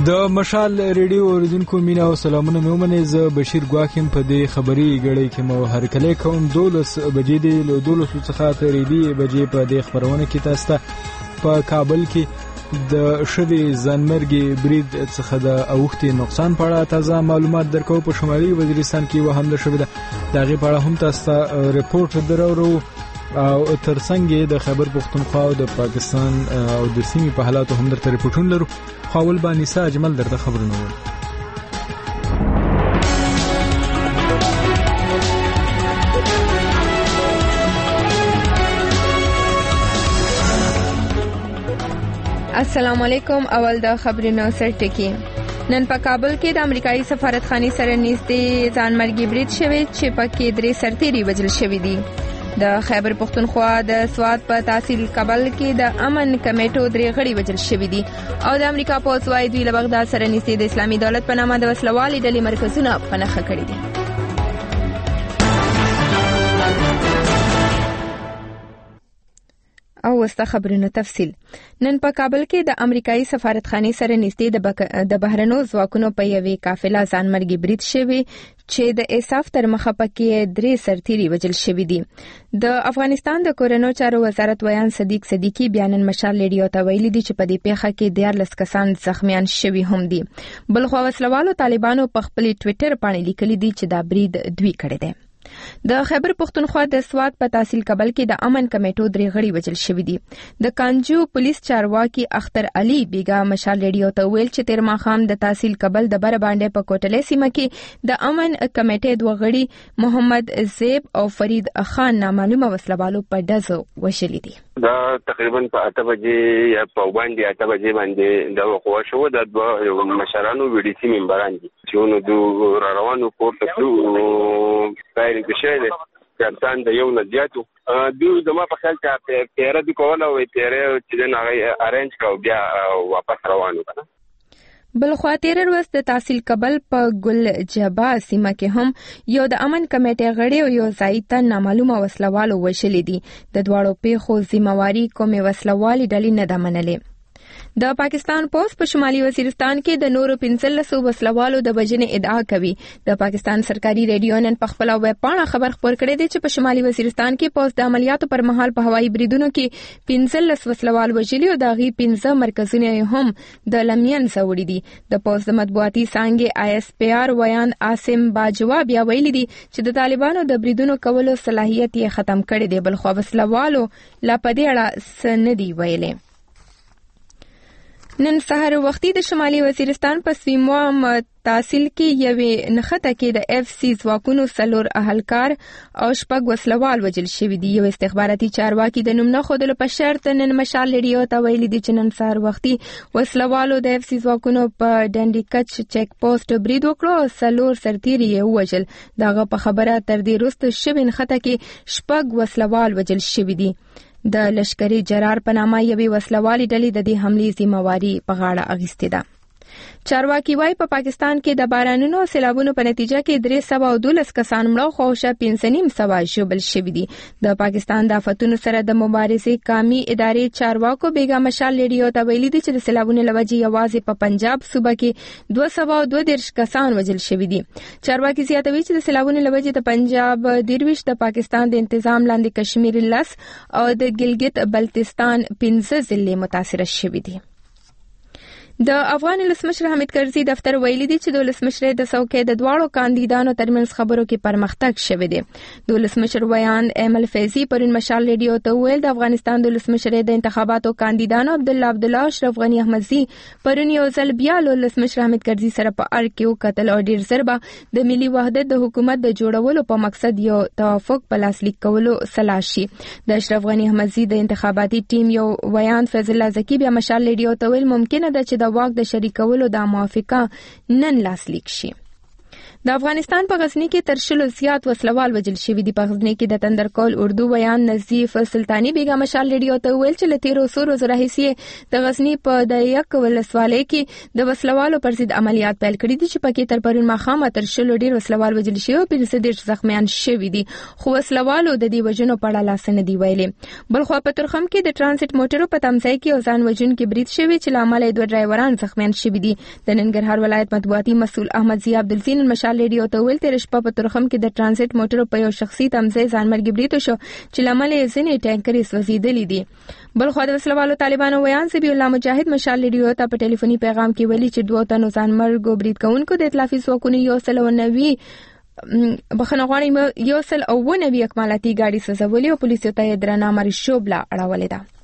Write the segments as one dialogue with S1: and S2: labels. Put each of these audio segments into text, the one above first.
S1: د مشال ریډیو اوریدونکو مینا او سلامونه مې ومنئ. زه بشیر ګواکیم په دې خبري غړي کې مو هرکلی کوم. 12 بجې دی له 12 څخه تر 3 بجې په دې خبرونه کې تاسو ته په کابل کې د شوي ځانمرګي برید څخه د اوښتي نقصان په اړه تازه معلومات درکو. په شمالي وزیرستان کې و حمله شوې ده، د هغې په اړه هم تاسو ته ریپورټ درورو او ترڅنګ د خیبر پختونخوا او د پاکستان او د سیمې په حالاتو هم درته ریپورټونه لرو. خاول بانیسا اجمل درته خبرونه وایي.
S2: السلام علیکم. اول د خبرونو سرټکی. نن په کابل کې د امریکایي سفارتخانې سره نږدې ځانمرګي برید شوی چې پکې 3 سرتیري وژل شوي دي. د خیبر پختونخوا د سوات په تحصیل کابل کې د امن کمیټو 3 غړي وژل شوي دي او د امریکا پوځ وايي دوی له بغداد سره نږدې د اسلامي دولت په نامه د وسلوالې ډلې مرکزونه په نښه کړي دي. او وسته خبرونو تفصیل. نن په کابل کې د امریکایي سفارتخانې سره نږدې د بهرنو ځواکونو په یوې قافله ځانمرګي برید شوی چې د اساف تر مخه پکې 3 سرتیري وژل شوي دي. د افغانستان د کورونو چارو وزارت ویان صدیق صدیقی بیانن مشال ریډیو ته ویلي دي چې په دې پیښه کې 14 کسان زخمیان شوي هم دي. بلخو وسلوالو طالبانو په خپل ټوئیټر باندې لیکلي دي چې دا برید دوی کړی دی. د خیبر پختونخوا د سوات په تحصیل کابل کې د امن کمیټو 3 غړي وژل شوي دي. د کانجو پولیس چارواکي اختر علي بیگا مشال ریډیو ته ویل چې تیر ماښام د تحصیل کابل د بر باندې په کوټلې سیمه کې د امن کمیټې 2 غړي محمد زیب او فرید خان نامعلومه وسلوالو په ډزو وژلي دي.
S3: دا تقریبا په 8 بجې یا په باندې 8 بجې باندې دا وقوع شو. د 2 مشرانو ویډي سي ممبران دي چې نو د روانو پورته شو فایرینګ شوی دی. کارتان د یو نزیاتو دوی د ما په خیال چې پیره د کوله او پیره چې نه هغه ارنج کاو بیا واپس روانو کنه.
S2: بلخوا تیر ورځ د تحصیل کابل په ګل جبا سیمه کې هم یو د امن کمیټې غړي او یو ځایته نامعلومه وسلوالو وژلي دي. د دواړو پیښو ذمہواری کومې وسلوالې ډلې نه ده منلې. د پاکستان پولیس په شمالي وزیرستان کې د نورو 15 وسلوالو د وژنې ادعا کوي. د پاکستان سرکاري ریډیو نن په خپل ویب پاڼه خبر خپور کړی دی چې په شمالي وزیرستان کې پولیس د عملیاتو پر مهال په هوایي بریدونو کې 15 وسلوال وژلي او د غي 15 مرکزونه هم د لمین سوړي دي. د پولیس د مطبوعاتي څانګې ISPR ویان عاصم باجوا بیا ویلي دي چې د طالبانو د بریدونو کولو صلاحیت یې ختم کړی دی. بل خو وسلوالو لا پدې اړه سندي ویلي. نن سهار وختي د شمالي وزیرستان په سیموام تحصیل کې یوې نخته کې د FC ځواکونو 4 اهلکار او 6 وسلوال وژل شوي دي. یو استخباراتي چارواکي د نوم نه ښودلو په شرط نن مشال ریډیو ته ویلي دي چې نن سهار وختي وسلوالو د FC ځواکونو په ډنډي کچ چیک پوسټ برید وکړ او 4 سرتیري یې وژل. دغه په خبره تر دې وروسته شوی نخته کې 6 وسلوال وژل شوي دي. د لشکري جرار په نامه یوې وسلوالې ډلې د دې حملې ذمہواری په غاړه اخیستې ده. چارواکي وايي په پاکستان کې د بارانونو او سیلابونو په نتیجه کې 312 کسان مړه خو 550 ژوبل شوي دي. د پاکستان د آفتونو سره د مبارزې قومي ادارې چارواکو بیگا مشال ریډیو ته ویلي دي چې د سیلابونو لوجې یوازې په پنجاب صوبه کې 232 کسان وژل شوي دي. چارواکي زیاتوي چې د سیلابونو لوجې د پنجاب 23 د پاکستان د تنظیم لاندې کشمیر 10 او د ګلګت بلتستان 15 ضلع متاثر شوي دي. د افغان ولسمشر حامد کرزي دفتر ویلي دي چې د ولسمشر د څوکۍ د دواړو کاندیدانو ترمنځ خبرو کې پرمختګ شوی دی. د ولسمشر ویان ایمل فیضي پرون مشال ریډیو ته ویل د افغانستان د ولسمشر د انتخاباتو کاندیدانو عبدالله اشرف غنی احمدزي پرون یو ځل بیا له ولسمشر حامد کرزي سره په اړه کې وکتل او ډیر زربه د ملي وحدت د حکومت د جوړولو په مقصد یو توافق په لاسلیک کولو سلا شي. د اشرف غنی احمدزي د انتخاباتي ټیم یو ویان فیض الله زکی بیا مشال ریډیو ته ویل ممکنه ده چې د واک د شریکولو د موافقه نن لاسلیک شي. د افغانستان په غزنی کې تر 100 زیات وسلوال وژل شوي دي. په غزنی کې د تندرکول اردو بیان نظیف سلطانی بیگا مشال ریډیو ته ویل چې له 13 ورځو راهیسې د غزنی په د یک ولسوالۍ کې د وسلوالو پر ضد عملیات پیل کړي دي چې پکې تر پرون ماښام تر 100 ډیر وسلوال وژل شوي او 15 زخمیان شوي دي، خو وسلوالو د دې وژنو په اړه لاس نه دی ویلي. بلخو په ترخم کې د ترانزیت موټرو په تمځای کې او ځان وژونکي برید شوي چې لامل یې 2 ډرایوران زخمیان شوي دي. د ننګرهار ولایت مطبوعاتي مسؤل احمد ضیاء عبدالزین مشال ریډیو ته ویل تیر شپه په ترخم کې د ترانزیت موټرو په یو شخصي تمځای ځانمرګي برید وشو چې لامل یې ځینې ټانکرې سوځېدلې دي. بلخو د وسلوالو طالبانو ویان سبی الله مجاهد مشال ریډیو ته په ټلیفوني پیغام کې ویلي چې 2 تنو ځانمرګو برید کوونکو د ائتلافي ځواکونو 190 بخښنه غواړم 190 اکمالاتي ګاډي سوځولې او پولیسو ته یې درنه مرشوبله اړولې ده.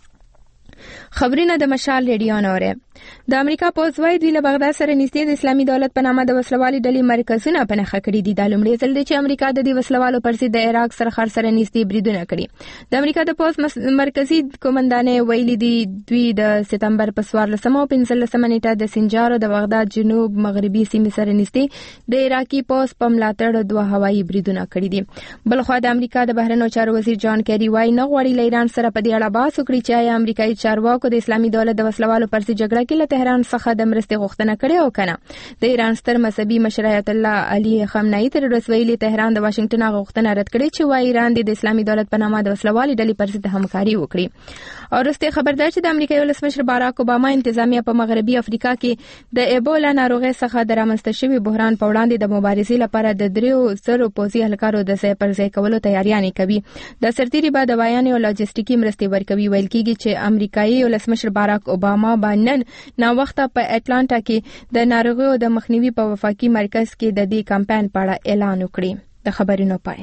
S2: خبرونه د مشال ریډیو نوره. د امریکا پوز وايي دوی له بغداد سره نږدې د اسلامي دولت په نامه د وسلوالي ډلې مرکزونه په نښه کړي دي. دا لومړی ځل دی چې امریکا د دې وسلوالو پر ضد د عراق سره نږدې بریدونه کړي. د امریکا د پوز مرکزی قومندانې ویلي دي دوی د سپتمبر په 14 او 15 نیټه د سنجار د بغداد جنوب مغربي سیمې سره نږدې د عراقي پوز په ملاتړ 2 هوایي بریدونه کړي دي. بلخو د امریکا د بهرنیو چارو وزیر جان کیری وايي نه غواړي له ایران سره په دې اړه بحث وکړي چې آیا امریکایي چارواکو د اسلامي دولت د وسلوالو پر ضد جګړه کې له تهران څخه د مرستې غوښتنه کړې او کنه. د ایران ستر مذهبي مشر آیت الله علي خامنه‌ای تر ورځ ویلي تهران د واشنگټن غوښتنه رد کړې چې وايي ایران د اسلامي دولت په نامه د وسلوالي ډلې پر ضد همکاري وکړي. او وروسته خبردار چې د امریکایي ولسمشر باراک اوباما انتظامیه په مغربي افریقا کې د ایبولا ناروغي څخه د رامنځته شوي بحران په وړاندې د مبارزې لپاره د 300 پوځي هلکارو د ځای پر ځای کولو تیاریانې کوي. د سرتیري بعد بیان او لاجستیکي مرستې ورکوي. ویل کېږي چې امریکایي ولسمشر باراک اوباما باندې نا وخت په اټلانټا کې د ناروغیو د مخنیوي په وفاقي مرکز کې د دې کمپاین په اړه اعلان وکړي. د خبرونو پای.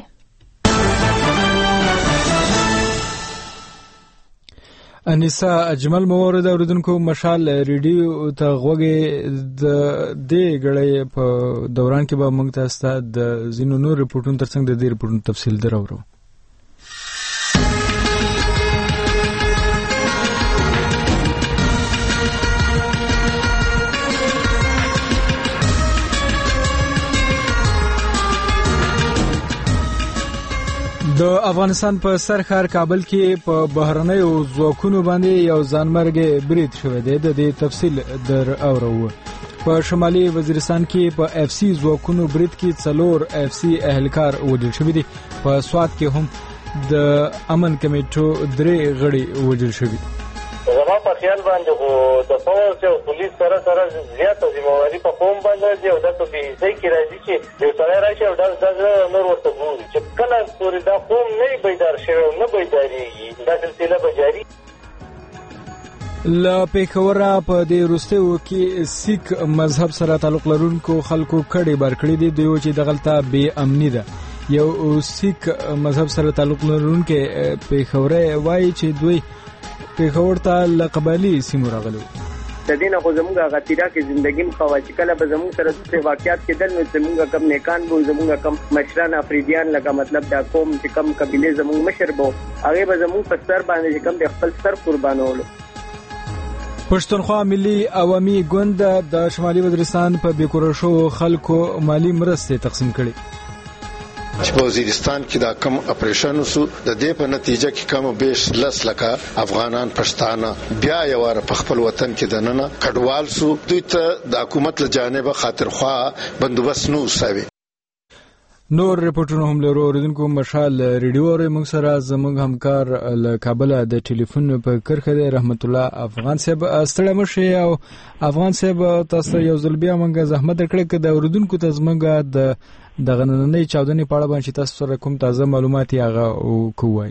S1: انیسا اجمل مورد اوریدونکو مشال ریډیو ته غوږی د دې غړې په دوران کې به موږ تاسو ته د زینو نور ریپورتونو ترڅنګ د دې ریپورتونو تفصیل درورو. د افغانستان په سرخار کابل کې په بهرنیو ځواکونو باندې یو ځانمرګي برید شوی دی. د دې تفصیل در اورو. په شمالي وزیرستان کې په اف سی ځواکونو برید کې 4 اف سی اهلکار وژل شوي دي. په سوات کې هم د امن کمیټو 3 غړي وژل شوي.
S4: زما په خیال باندې خو د پولیس او پولیس سره زیاته ذمہواری په قوم باندې دی او د په ځای کې راځي چې یو سړی راشي او د نور ورته ګوري چې کله پورې دا قوم نه بیدار شوی او نه بیداریږي دا سلسله به جاری.
S1: له پیښوره په دې وروستیو کې سیک مذهب سره تعلق لرونکو خلکو کډې بار کړې دي. دوی چې دغلطه بې امني ده. یو سیک مذهب سره تعلق لرونکو پیښوره وایي چې دوی پیښور ته له قبایلي سیمو راغلي.
S5: د دې نه خو زموږ هغه تیرا کې زندګي مخوا چې کله به زموږ سره د واقعیت کېدل نو زموږ کم نیکان بو زموږ کم مشران افریدیان لکه مطلب دا قوم چې کم قبیله زموږ مشر بو هغه به زموږ په سر باندې کم د خپل سر قربانولو.
S1: پښتونخوا ملي عوامي ګوند د شمالي وزیرستان په بیکورشو خلکو مالی مرستې تقسیم کړي.
S6: چې په وزیرستان کې دا کم اپریشن وسو د دې په نتیجه کې کم بیش 10 لکه افغانان پښتانه بیا یو ور په خپل وطن کې دننه کډوال سو. دوی ته د حکومت له جانبه خاطرخوا بندوبست نو سوي.
S1: نور ریپورتونه هم لرو. اوریدونکو مشال ریډیو ور موږ سره زموږ همکار له کابل د ټلیفون په کرخه دی رحمت الله افغان صاحب. ستړی مشه او افغان صاحب تاسو یو ځل بیا موږ زحمت کړی چې د اوریدونکو ته زموږ د غننۍ چاودنې په اړه باندې تاسو سره کوم تازه معلومات یې هغه کوی.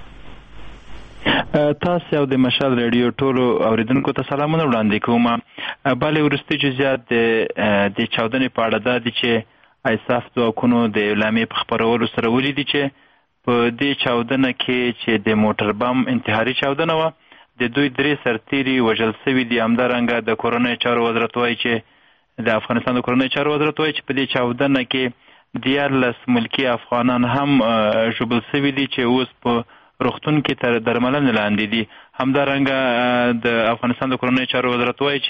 S7: تاسو یو د مشال ریډیو ټولو اوریدونکو ته سلامونه وړاندې کوم. بلې ورستي جزئیات د چاودنې په اړه د چې ایساف ځواکونو د اعلامیې په خپرولو سره ولیدي چې په دې چاودنه کې چې د موټر بم انتحاري چاودنه و د دوی 3 سرتیري وژل شوي دي. همدارنګه د کورنۍ چارو وزارت وایي چې د افغانستان د کورنۍ چارو وزارت وایي چې په دې چاودنه کې 14 ملکی افغانان هم ژوبل شوي دي چې اوس په روغتون کې تر درملنې لاندې دي. همدارنګه د افغانستان د کورنۍ چارو وزارت وایي چې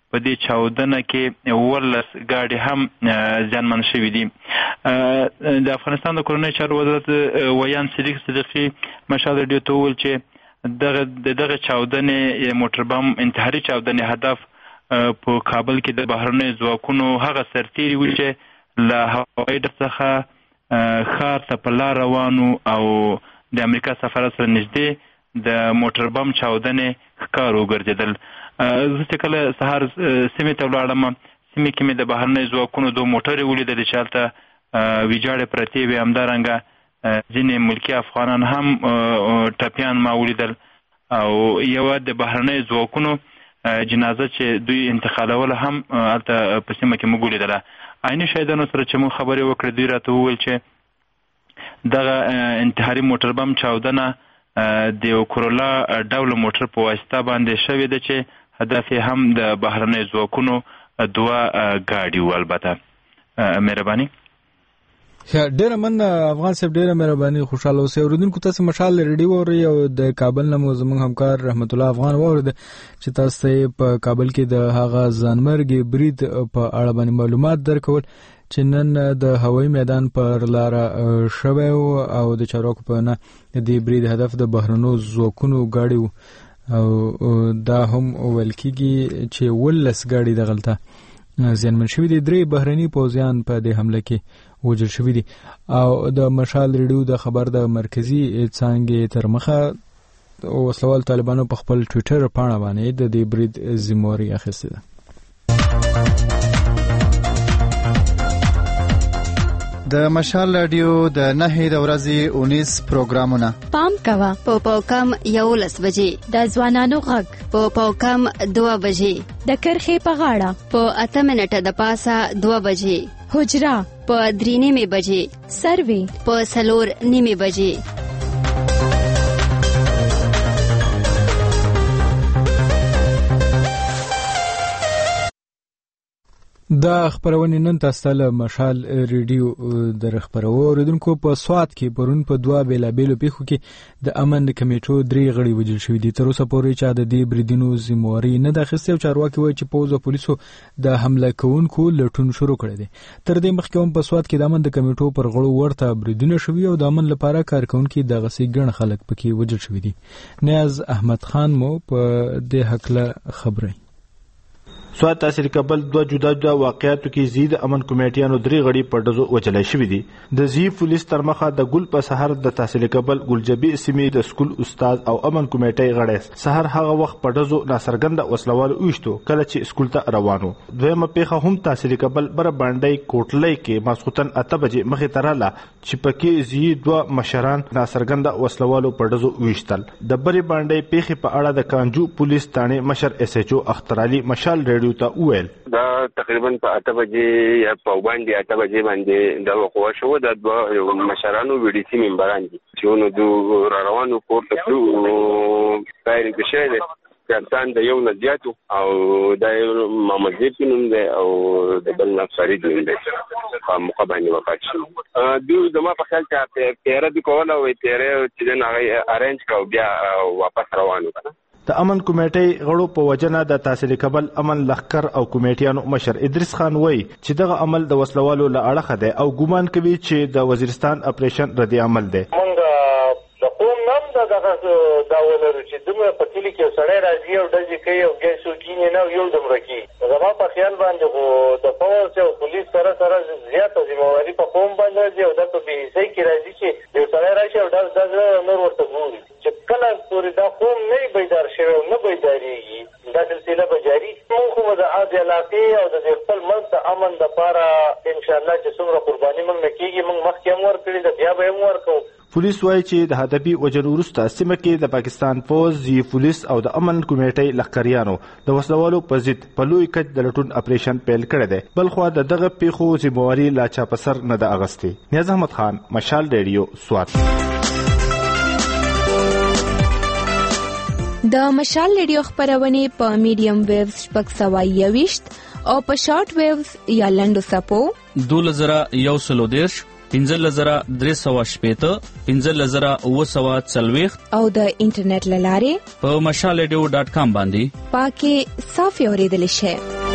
S7: په دې چاودنه کې 14 ګاډي هم زیانمن شوي دي. د افغانستان د کورنۍ چارو وزارت ویان صدیق صدیقي مشال رادیو ته وویل چې دغه چاودنې موټر بم انتحاري چاودنې هدف په کابل کې د بهرنیو ځواکونو هغه سرتیري وو چې له هوایي ډګر څخه ښار ته په لار روانو او د امریکا سفارت سره نږدې د موټر بم چاودنې ښکار وګرځېدل. زه چې کله سهار سیمې ته ولاړم، سیمې کې مې د بهرنیو ځواکونو 2 موټرې ولیدلې چې هلته ویجاړې پرتې وې. همدارنګه ځینې ملکي افغانان هم ټپیان ما ولیدل او یوه د بهرنیو ځواکونو جنازه چې دوی انتقالوله هم هلته په سیمه کې موږ ولیدله. عیني شهیدانو سره چې موږ خبرې وکړې دوی راته وویل چې دغه انتحاري موټر بم چاودنه د یو کورولا ډوله موټر په واسطه باندې شوې ده چې هدف یې هم د بهرنیو ځواکونو 2 ګاډي وو. البته مهرباني.
S1: ډیره مننه افغان صاحب، ډیره مهرباني. خوشاله اوسئ. اوریدونکو تاسو مشال ریډیو اورئ او د کابل نه مو زموږ همکار رحمت الله افغان واورید چې تاسو ته په کابل کې د هغه ځانمرګي برید په اړه باندې معلومات درکول چې نن د هوایي میدان پر لار شوی او د چارواکو په نه د برید هدف د بهرنیو ځواکونو ګاډي او دا هم ویل کېږي چې 14 ګاډي دغلته زیانمن شوي دي. 3 بهرني پوځیان په دې حمله کې وژل شوي دي. او د مشال ریډیو د خبر د مرکزی څانګې تر مخه وسلوال طالبانو په خپل ټویټر پاڼه باندې د دې برید ذمہواری اخیستې ده.
S8: د مشال رادیو د 9 د ورځې 19 پروګرامونه
S9: پام کوه. په پاوکم 11 بجې د ځوانانو غږ، په پاوکم 2 بجې د کرخې په غاړه، په 8 منټه د پاسه 2 بجې حجرا، په 3 بجې سروي، په 4 بجې.
S1: دا خبرونه نن تاسو له مشال ریډیو در خبرو اوریدونکو په سواد کې پرون په 2 بیلابېلو پیښو کې د امن کمیټو 3 غړي وژل شوي دي. تر اوسه پورې چې د دې بریدونو ذمہواری نه د اخیستو چارواکي وایي چې پوز او پولیسو د حمله کوونکو لټون شروع کړی دی. تر دې مخکې هم په سواد کې د امن کمیټو پر غړو ورته بریدونه شوي او د امن لپاره کارکونکي د غسي ګڼ خلک پکې وژل شوي دي. نیاز احمد خان مو په دې حق له خبرې.
S10: سواد تحصیل کابل 2 جدا جدا واقعاتو کې زید امن کمیټیانو 3 غړي په ډزو وچلای شوې دي. د زی پولیس تر مخه د ګل په سحر د تحصیل کابل ګلجبی سیمې د سکول استاد او امن کمیټي غړي سحر هغه وخت په ډزو ناصرګند وسلوال اوښتو کله چې سکول ته روانو. دویمه پیښه هم تحصیل کابل بر باندې کوټلۍ کې ماسختن 8 بجې مخې تراله چې پکې زی 2 مشران ناصرګند وسلوالو په ډزو اوښتل. د بری باندې پیښه په اړه د کانجو پولیس ثانه مشر اس ایچ او اختر علي مشال ته وویل
S3: دا تقریبا په 8 بجې یا په باندې 8 بجې باندې دا وقوع شو. د 2 مشرانو ویډي سي ممبران دي چې نو د روانو کوټه څو فایرینګ شوی دی. کارتان د یو نزیاتو او د محمد زیپینوم دی او د بل نفسری دی په مقابله وکړ. دوی زما په خیال چې تیرې د کوله وې تیرې چې نه ارنج کاو بیا واپس روانو کنه.
S10: د امن کمیټې غړو په وجنه د تحصیل کابل امن لخر او کمیټیانو مشر ادریس خان وایي چې دغه عمل د وسلوالو له اړخه دی او ګومان کوي چې د وزیرستان اپریشن ردی عمل دی.
S4: موږ د قوم نام دغه دا ولرو چې دومره په کلی کې سړی راځي او ډزې کوي او ګیسو کینې نه یو دومره کوي. زما په خیال باندې خو د پولیس او پولیس سره زیاته ذمہواری په قوم باندې دی او دا په بيسي کې راځي چې یو سړی راشي او ډز نور ورته ګوري چې کله پورې دا قوم نه بیدار شوی او نه بیداریږي دا سلسله به جاری. موږ خو د علاقې او د خپل ملک د امن لپاره ان شاء الله چې څومره قرباني موږ نه کیږي موږ مخکې هم ورکړي ده بیا به هم ورکو.
S10: پولیس وایي چې د هدفي وجلو وروسته سیمه کې د پاکستان پوز زی پولیس او د امن کمیټې لخریانو د وسلوالو په ضد په لوی کچ د لټون اپریشن پیل کړی دی. بل خو دغه پیښو ذمہواری لا چا پسر نه د اغستې. نیاز احمد خان مشال ریډیو سوات.
S2: د مشال ریډیو خبرونه په میډیم ویوز 620 او په شارټ ویوز یا لنډو سپو
S11: 2130 15380 15940
S2: او د انټرنیټ لاره په
S11: mashalradio.com باندې
S2: پاکي صافي اوریدل شي.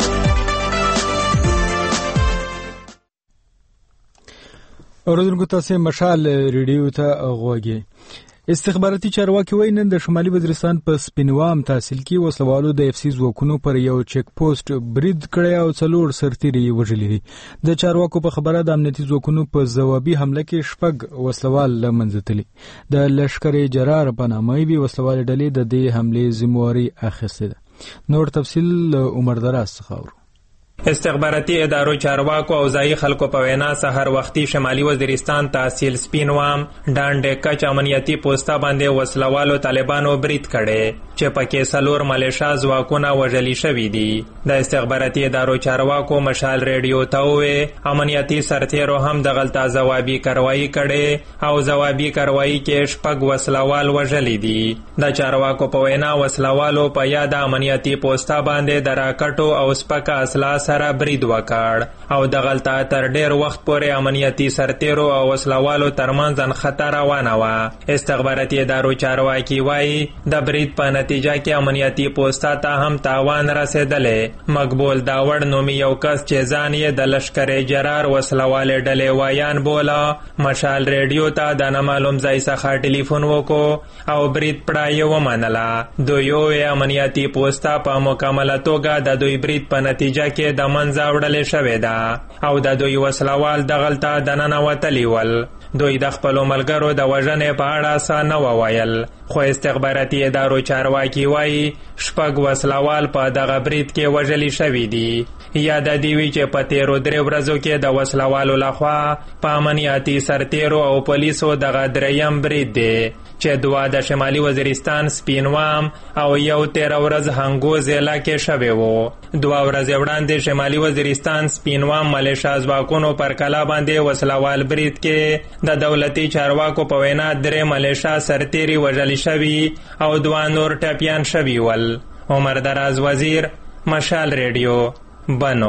S1: اوریدونکو تاسو مشال ریډیو ته غوږی. استخباراتي چارواکي وایي نن د شمالي وزیرستان په سپینوام تحصیل کې وسلوالو د اف سی ځواکونو پر یو چیک پوسټ برید کړی او 4 سرتیري وژلي دي. د چارواکو په خبره د امنیتي ځواکونو په ځوابي حمله کې 6 وسلوال له منځه تللي. د لشکر جرار په نامه وي وسلوال ډلې د دې حملې ذمہواري اخیستې ده. نور تفصیل عمر دراز څخه اورو.
S12: استخباراتي ادارو چارواکو او ځایي خلکو په وینا سحر وختي شمالي وزیرستان تحصیل سپینوام ډانډ کچ امنیتي پوسټه باندې وسلوالو طالبانو برید کړي چې پکې 4 ملیشا ځواکونه وژلي شوي دي. د استخباراتي ادارو چارواکو مشال ریډیو ته وویل امنیتي سرتیرو هم د غلطه ځوابي کاروایی کړي او ځوابي کاروایی کې 6 وسلوال وژلي دي. د چارواکو په وینا وسلوالو په یاد امنیتي پوسټه باندې د راکټو او سپکه اسلحه سره برید وکړ او د غلطه تر ډیر وخت پورې امنیتي سرتیرو او وسلوالو ترمنځ انخطه روانه وه. استخباراتي ادارو چارواکي وایي د برید په نتیجه کې امنیتي پوسټه ته هم تاوان رسېدلی. مقبول داوړ نومي یو کس چې ځان یې د لشکر جرار وسلوالې ډلې وایان بوله مشال ریډیو ته د نامعلوم ځای څخه ټلیفون وکړو او برید پړه یې ومنله. دوی امنیتي پوسټه په مکمله توګه د دوی برید په نتیجه کې د منځه وړلې شوې ده او د دوی وسلوال دغلته دننه وتلي ول. دوی د خپلو ملګرو د وژنې په اړه څه نه وویل، خو استخباراتي ادارو چارواکي وایي 6 وسلوال په دغه برید کې وژلي شوي دي. یا د دې وی چې په تیرو 3 ورځو کې د وسلوالو لخوا په امنیتي سرتیرو او پولیسو دغه 3یم برید دی چې 2 د شمالي وزیرستان سپینوام او یو 13 ورځ هنګو ضلع کې شوی وو. 2 ورځې وړاندې شمالي وزیرستان سپینوام ملیشا ځواکونو پر کلا باندې وسلوال برید کې د دولتي چارواکو په وینا 3 ملیشا سرتیري وژلي شوي او 2 نور ټپیان شوي ول. عمر دراز وزیر، مشال ریډیو، بنو.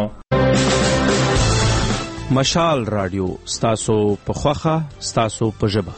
S11: مشال رادیو ستاسو په خوخه ستاسو په ژبه.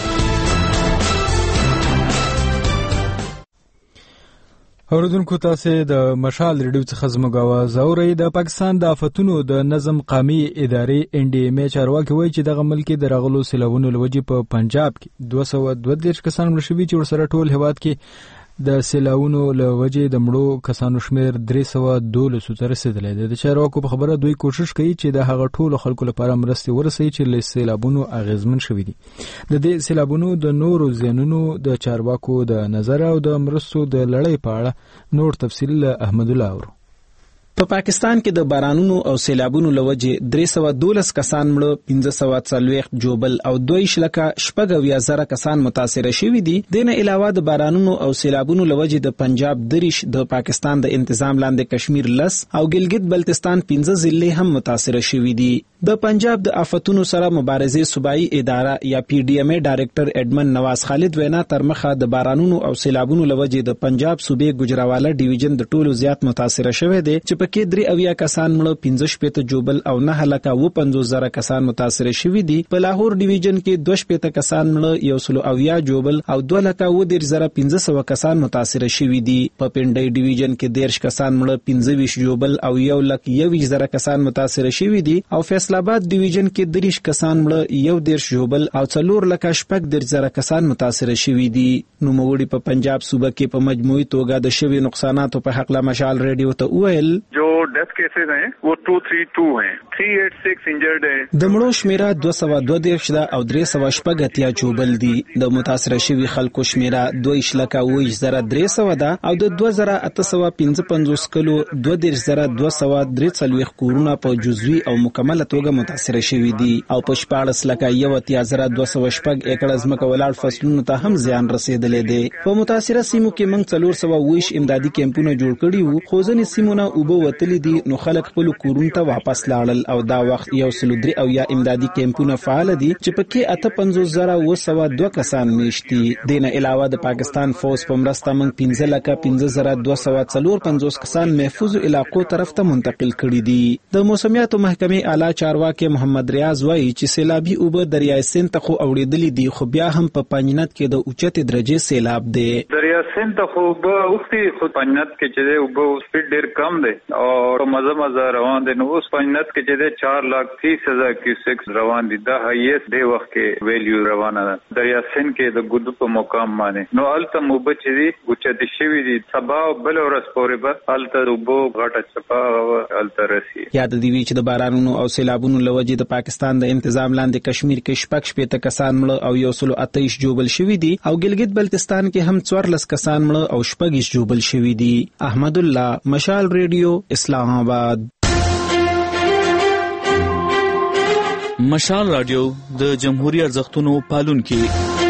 S1: اوریدونکو تاسو د مشال ریډیو څخه زموږ اواز اورئ. د پاکستان د آفتونو د نظم قومي ادارې NDMA چارواکي وایي چې دغه ملک د راغلو سیلابونو لوجې په پنجاب کې 232 کسان مړه شوي چې ورسره ټول هیواد کې د سیلابونو لوجې د مړو کسانو شمیر 312 ته رسیدلی دی. د چارواکو په خبره دوی کوشش کوي چې د هغه ټولو خلکو لپاره مرستې ورسوي چې له سیلابونو اغیزمن شوي دي. د دې سیلابونو د نورو زیانونو د چارواکو د نظر او د مرستو د لړۍ په اړه نور تفصیل احمد الله اورو.
S13: په پاکستان کې د بارانونو او سیلابونو لوجې 312 کسان مړه، 1540 جوبل او 2.6 کسان متاثر شوي دي. دینه علاوه د بارانونو او سیلابونو لوجې د پنجاب 3، د پاکستان د انتظام لاندې کشمیر 10 او ګلګت بلتستان 15 ضلع هم متاثر شوي دي. د پنجاب د آفتونو سره مبارزې صوبایي اداره یا PDMA ډایریکټر ایډمن نواز خالد وینا تر مخه د بارانونو او سیلابونو لوجې د پنجاب صوبې ګجراواله ډیویژن د ټولو زیات متاثر شوی دی چې پکې 3 کسان مړه، 15 جوبل او 9,50,000 کسان متاثر شوي دي. په لاهور ډیویژن کې 2 کسان مړه، 100 جوبل او 2,10,1500 کسان متاثر شوي دي. په پنډۍ ډیویژن کې 13 کسان مړه، 25 جوبل او 1,20,000 کسان متاثر شوي دي. او فیصل آباد ډیویژن کې 30 کسان مړه، 1.5 جوبل او 4,10,000 کسان متاثر شوي دي. نو موږ په پنجاب صوبه کې په مجموعي توګه د شوي نقصاناتو په حق لا مشال ریډیو ته وویل
S14: جو death cases हैं वो 232 हैं, 386 इंजर्ड हैं.
S13: د مړو شمیره 222 ده او 380 جوبل دي. د متاثر شوي خلکو شمیره 2,23,300 ده او د 2,855 کلو 2,243 کورونه په جزوي او مکمله توګه متاثر شوي دي او په 14,208 ایکړ ځمکه ولاړ فصلونو ته هم زیان رسیدلی دی. په متاثره سیمو کې موږ 420 امدادي کیمپونه جوړ کړي وو، خو ځینې سیمونه اوبه وتلي دي، نو خلک خپل کورونو ته واپس لاړل او دا وخت 103 امدادي کیمپونه فعال دي چې پکې 58,202 کسان میشتي. دینه علاوه د پاکستان فوج په مرسته موږ 15,15,254 کسان محفوظ علاقو طرف ته منتقل کړي دي. د موسمیاتو محکمې اعلی چارواکي محمد ریاض وایي چې سیلابي اوبه دریای سند ته خو اوړېدلې دي، خو بیا هم په پنجنت کې د اوچتې درجه سیلاب دی.
S14: دریای سند ته خو به اوختي، خو پنجنت کې چې اوبه سپیډ ډیر کم دی او او مزه روان دي. نو اوس پنځنت کې چې د 4,30,000 کیوسک روان دي، دا هایست دی وخت کې ویلیو روانه ده دریا سین کې د ګودو په مقام باندې. نو الته موبچ دي ګوچې دي شوی دي سبا بل ورځ پورې به الته وبو غټه چپا الته رسی.
S13: یاد دی چې د بارانونو او سیلابونو لوجې د پاکستان د انتظام لاندې کشمیر کې شپږ کسان مړه او 128 جوبل شوی دي او ګلګت بلتستان کې هم 14 کسان مړه او 6 جوبل شوی دي. احمد الله، مشال ریډیو، اسلام آباد.
S11: مشال رادیو د جمهوریت ارزښتونو پالونکي.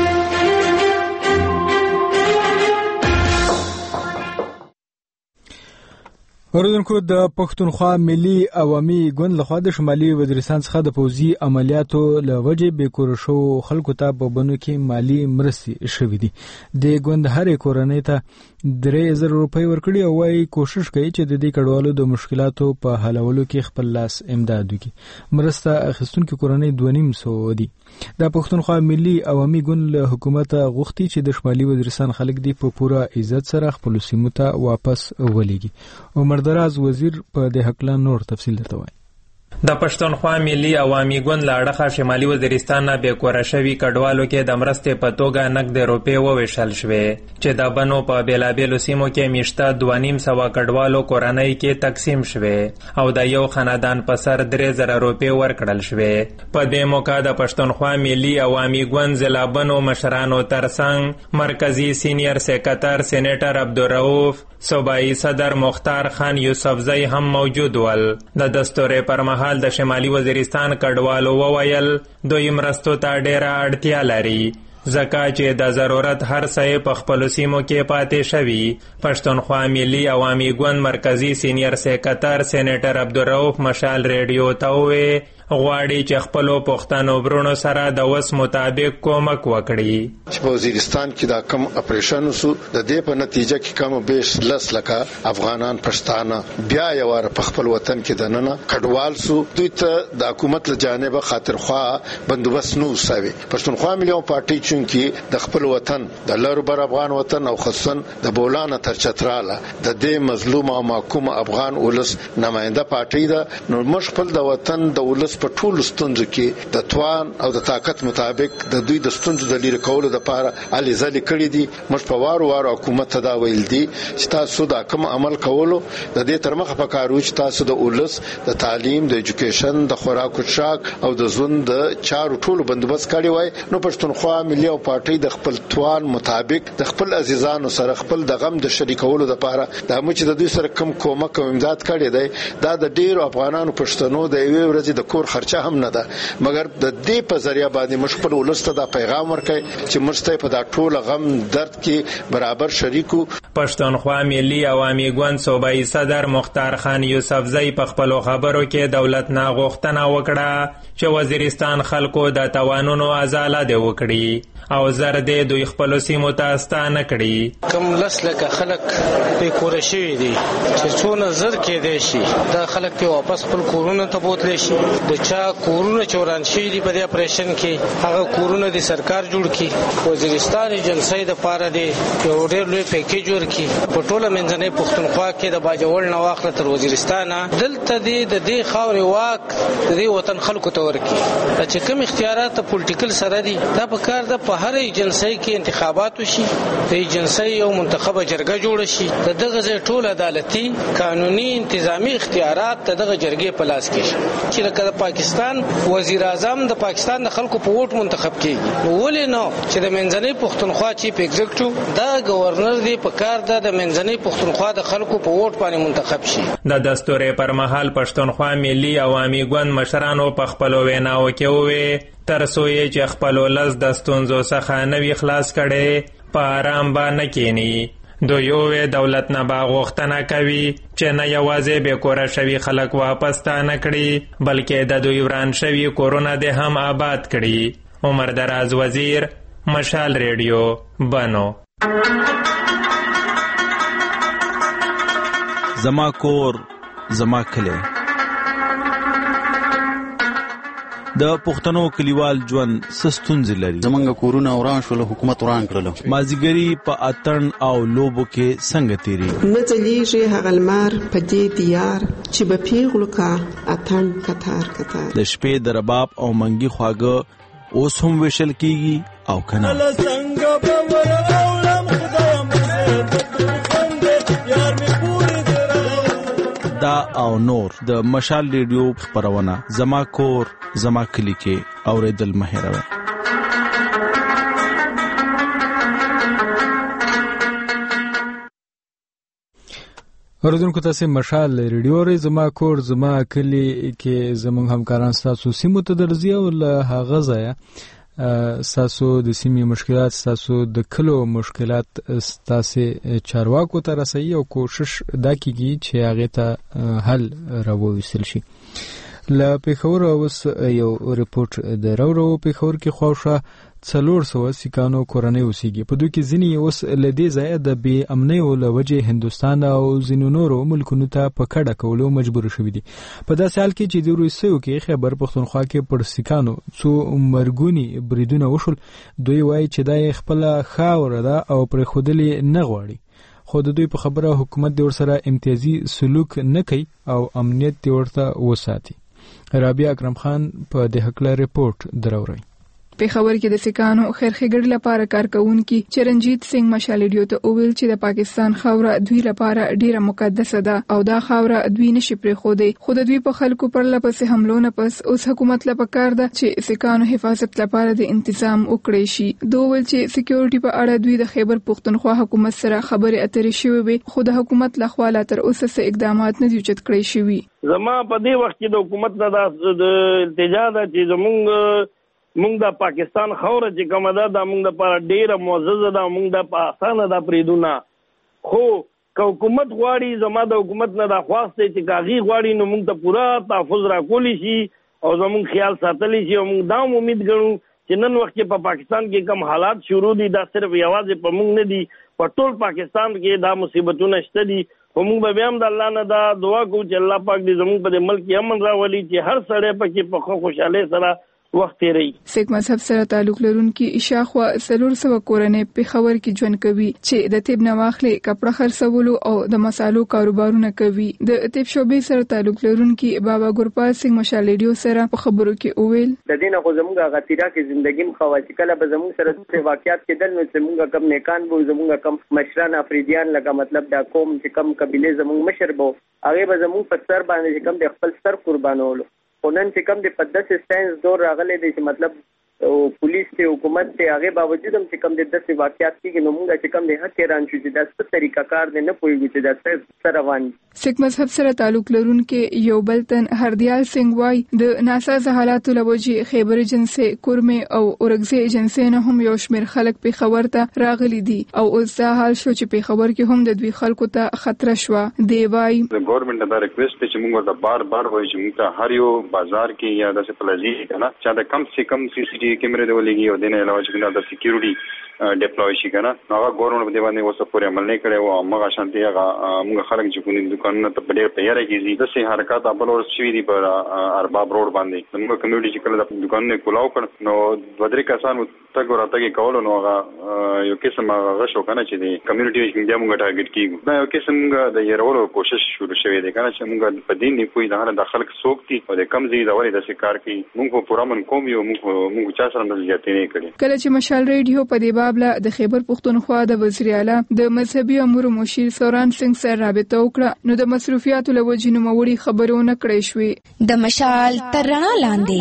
S1: اوریدونکو، د پښتونخوا ملي عوامي ګوند لخوا د شمالي وزیرستان څخه د پوځي عملیاتو له وجې بېکوره شوو خلکو ته په بنو کې مالي مرستې شوې دي. د ګوند هرې کورنۍ ته 3,000 روپۍ ورکړي او وايي کوشش کوي چې د دې کډوالو د مشکلاتو په حلولو کې خپل لاس امداد وکړي. مرسته اخیستونکو کورنۍ 2,500 دي. د پښتونخوا ملي عوامي ګوند له حکومت غوښتي چې د شمالي وزیرستان خلک دي په پوره عزت سره خپل سیمو ته واپس ولېږي. عمر دراز وزیر په دې حق نور تفصیل درته وایي.
S12: د پښتونخوا ملي عوامي ګوند له اړخه شمالي وزیرستان نه بېکوره شوي کډوالو کې د مرستې په توګه نقد روپۍ وویشل شوې چې د بنو په بېلابېلو سیمو کې میشته 2,500 کډوالو کورنۍ کې تقسیم شوې او د یو خاندان په سر 3,000 روپۍ ورکړل شوې. په دې موقع د پښتونخوا ملي عوامي ګوند ضلع بنو مشرانو ترڅنګ مرکزي سینیر سیکرټر سینیټر عبدالرؤف، صوبایي صدر مختار خان یوسفزئی هم موجود ول. د دستورې پر مهال د شمالي وزیرستان کډوالو وویل دوی مرستو ته ډیره اړتیا لري ځکه چې د ضرورت هر څه په خپلو سیمو کې پاتې شوي. پښتونخوا ملي عوامي ګوند مرکزي سینیر سیکرټر سینیټر عبدالرؤف مشال ریډیو ته وویل غواړي چې خپلو پښتنو برونو سره د وس مطابق کومک وکړي.
S6: چې په وزیرستان کې دا کم اپریشن وسو د دې په نتیجه کې کم بیش 10 لکه افغانان پښتانه بیا یو په خپل وطن کې د ننه کډوال سو. دوی ته د حکومت له جانبه خاطرخوا بندوبست نو وسوي. پښتونخوا ملي پارټي چې د خپل وطن د لر بر افغان وطن او خصوصا د بولانه تر چتراله د دې مظلوم او محکوم افغان ولس نماینده پارټي ده. نو موږ خپل د وطن د ولس په ټولو ستونزو کې د توان او د طاقت مطابق د دوی د ستونزو د لرې کولو لپاره علي ځلې کړې دي. موږ په وارو حکومت ته دا ویل دي چې تاسو دا کوم عمل کولو د دې تر مخه پکارو چې تاسو د ولس د تعلیم، د ایجوکیشن، د خوراک او څښاک او د ژوند د چارو ټولو بندوبست کړی وای. نو پښتونخوا ملي او پارټي د خپل توان مطابق د خپل عزیزانو سره خپل د غم د شریکولو لپاره د موږ د دوی سره کوم کومک او امداد کړی دی. دا د ډیرو افغانانو پښتنو د یوې ورځې د کور خرچه هم نه ده، مګر د دې په ذریعہ باندې موږ خپل ولسته دا پیغام ورکړي چې موږ په دا ټول غم درد کې برابر شریکو.
S12: پښتونخوا ملي عوامي ګوند صوبایي صدر مختار خان یوسفزئی په خپلو خبرو کې دولت نه غوښتنه وکړه چې وزیرستان خلکو د توانونو ازاله دې وکړي او زر دې دوی خپلو سیمو ته ستانه کړي.
S15: کم لس لکه خلک بېکوره شوي دي چې څونه زر کېدی شي دا خلک ته واپس خپل کورونو ته بوتلی شي. د چا کورونه چې وران شوي دي په دې اپریشن کې هغه کورونه د سرکار جوړ کړي. وزیرستان ایجنسۍ دپاره دې یو ډېر لوی پیکیج ورکړي په ټوله منځنۍ پښتونخوا کې د باجوړ نه واخله تر وزیرستانه. دلته دې د دې خاورې واک د دې وطن خلکو ته ورکړي. چې کوم اختیارات پولیټیکل سره دي دا په کار ده په هر ایجنسۍ کې انتخابات وشي، د ایجنسۍ یو منتخبه جرګه جوړه شي، د دغه ځای ټول عدالتي قانوني انتظامی اختیارات د دغه جرګې په لاس کې شي. چې لکه د پاکستان وزیر اعظم د پاکستان د خلکو په ووټ منتخب کیږي، نو ولې نو چې د منځنۍ پښتونخوا چیف ایگزیکټیو دا گورنر دی په کار ده د منځنۍ پښتونخوا د خلکو په ووټ باندې منتخب شي.
S12: د دستورې پر مهال پښتونخوا ملي عوامي ګوند مشرانو په خپلو ویناو کې وویل تر څو یې چې خپل ولس د ستونزو څخه نه وي خلاص کړی په آرام به نه کیني. دوی وویل دولت نه به غوښتنه کوي چې نه یوازې بېکوره شوي خلک واپس ستانه کړي بلکې د دوی وران شوي کورونه دې هم آباد کړي. عمر دراز وزیر، مشال ریډیو، بنو.
S11: زما کور زما کلی. د پښتنو کلیوال ژوند ستونزې لري.
S16: زمونږ کورونه وران شول، حکومت وران کړل.
S11: مازیګری په اتن او لوبو کې څنګه تیری
S17: نه ځلیږي هغه لمر په دې دیار چې به پیغلو کا اتن کتار کتار.
S11: د شپې د رباب او منګي خواږه اوس هم وشل کیږي او کنه. دا او نور د مشال ریډیو خبرونه زما کور زما کلی کې اوریدل مهیروي.
S1: اوریدونکو تاسو مشال ریډیو ری زما کور زما کلی کې زموږ همکاران تاسو سیمو ته درځي او له هغه ځای تاسو د سیمې مشکلات تاسو د کلو مشکلات تاسو چارواکو ته رسي او کوشش دا کیږي چې هغه ته حل راوویسل شي. له پیښور اوس یو ریپورت درورو پیښور کې خوښه 400 سکانو کورنۍ اوسېږي. په دوی کې ځینې اوس لدې ځای د بې امنۍ او لوجه هندستان او ځینو نورو ملکونو ته په کډه کولو مجبور شوي دي. په داسې حال کې چې د روسیو کې خیبر پښتونخوا کې پر سکانو څو مرګونی بریدونه وشول، دوی وایي چې دا خپل خاور ده او پر خودلې نه غواړي. خو د دوی په خبره حکومت د ورسره امتیازي سلوک نه کوي او امنیت د ورته وساتي. رابعه اکرم خان په دې حقله ریپورت دراوړي.
S18: پیښور کې د سکانو خیرخېګړ لپاره کارکونکي چرنجیت سنگ مشالډیو ته اوویل چې د پاکستان خاوره دوی لپاره ډیره مقدسه ده او دا خاوره دوی نشي پرې خوده. خو د دوی په خلکو پر لپسې حملو نه پس اوس حکومت لپاره کار ده چې سکانو حفاظت لپاره د تنظیم وکړي شي. دوی ول چې سکیورټي په اړه دوی د خیبر پښتونخوا حکومت سره خبرې اترې شوې وي، خو د حکومت لخوا لا تر اوسه څه اقدامات نه دي چت کړی شوي.
S19: زما په دې وخت کې د حکومت نه د التجا ده چې مونږ د پاکستان خوره چې کومه ده دا مونږ د لپاره ډیره معززه ده، مونږ د په اسانه ده پریدونه. خو که حکومت غواړي زما د حکومت نه دا خواسته چې کاغي غواړي نو مونږ ته پورا تحفظ راکولی شي او زمونږ خیال ساتلی شي او مونږ دا امید ګڼو چې نن وخت په پاکستان کې کم حالات شروع دي دا صرف یوازې په مونږ نه دي، په ټول پاکستان کې دا مصیبتونه شته دي. مونږ به بیا هم د الله نه دا دعا کوو چې الله پاک دې زمونږ په ملک کې امن راولي چې هر سړی پکې په خوشاله سره وخت تیری.
S18: سیک مذهب سره تعلق لرونکي اشاخوا 400 کورنۍ پیښور کې ژوند کوي چې د طب نواخلې کپڑا خرڅولو او د مسالو کاروبارونه کوي. د طب شعبې سره تعلق لرونکي بابا ګورپال سنگ مشالډیو سره په خبرو کې اوویل
S5: د دینه خو زموږ غتیرا کې ژوندۍ مخواچ کله به زموږ سره د واقعیت کې دل نو زموږ کم نیکان بو زموږ کم مشران افریدیان لکه مطلب دا قوم چې کم قبيله زموږ مشر بو هغه به زموږ په سر باندې کم د خپل سر قربانولو. ونن چې کم د پدس ساينس دور راغلي دي چې مطلب پولیس ته حکومت ته هغه باوجود هم چې کم د داسې واقعیت کې نو موږ چې کم د حق ایران شو چې د څه طریقه کار دی نه پوهیږي چې د څه روان.
S18: سیک مذهب سره تعلق لرونکي یو بلتن هردیال سنگ وای د ناسازه حالاتو لوجي خیبر جنسي کورمه او اورګزي ایجنسی نه هم یو شمیر خلک په خبر ته راغلي دي او اوس دا حال شو چې په خبر کې هم د دوی خلکو ته خطر شو. دی وای
S20: د ګورنمنت دا ریکوست چې موږ دا بار وایي چې موږ هر یو بازار کې یا د سپلازي کنه چې دا کم سے کم سی سی ټي کیمرې دی ولګي او دنه علاوه چې د سکیورټي ډیپلوي شي کنه هغه ګورنمنت په دی باندې وسه پورې عمل نه کړي او هغه شانتي هغه موږ خلک چې کوم دکانونه ته په ډېر پیاره کېږي د سه حرکت ابل اور شوی دی په ارباب روډ باندې موږ کمیونټي چې کله د دکانونه کولاو کړ نو دوه کسان تګ ورته کول نو هغه یو قسم هغه شو کنه چې د کمیونټي چې موږ ټارګټ کیږو دا یو قسم د يرولو کوشش شروع شوی دی کنه چې موږ په دین نه کوی دا د خلک سوکتي او د کم زی دا ولې د کار کوي موږ پورا من کوم یو موږ چا سره نه ځاتې نه کړي.
S18: کله چې مشال ریډیو په دې بابله د خیبر پښتونخوا د وزیر اعلی د مذهبي امور مشیر سوران سنگ سره رابطه وکړه نو د مصرفیاتو لوجې نوموړي خبرونه کړې شوې.
S21: د مشال تر رڼا لاندې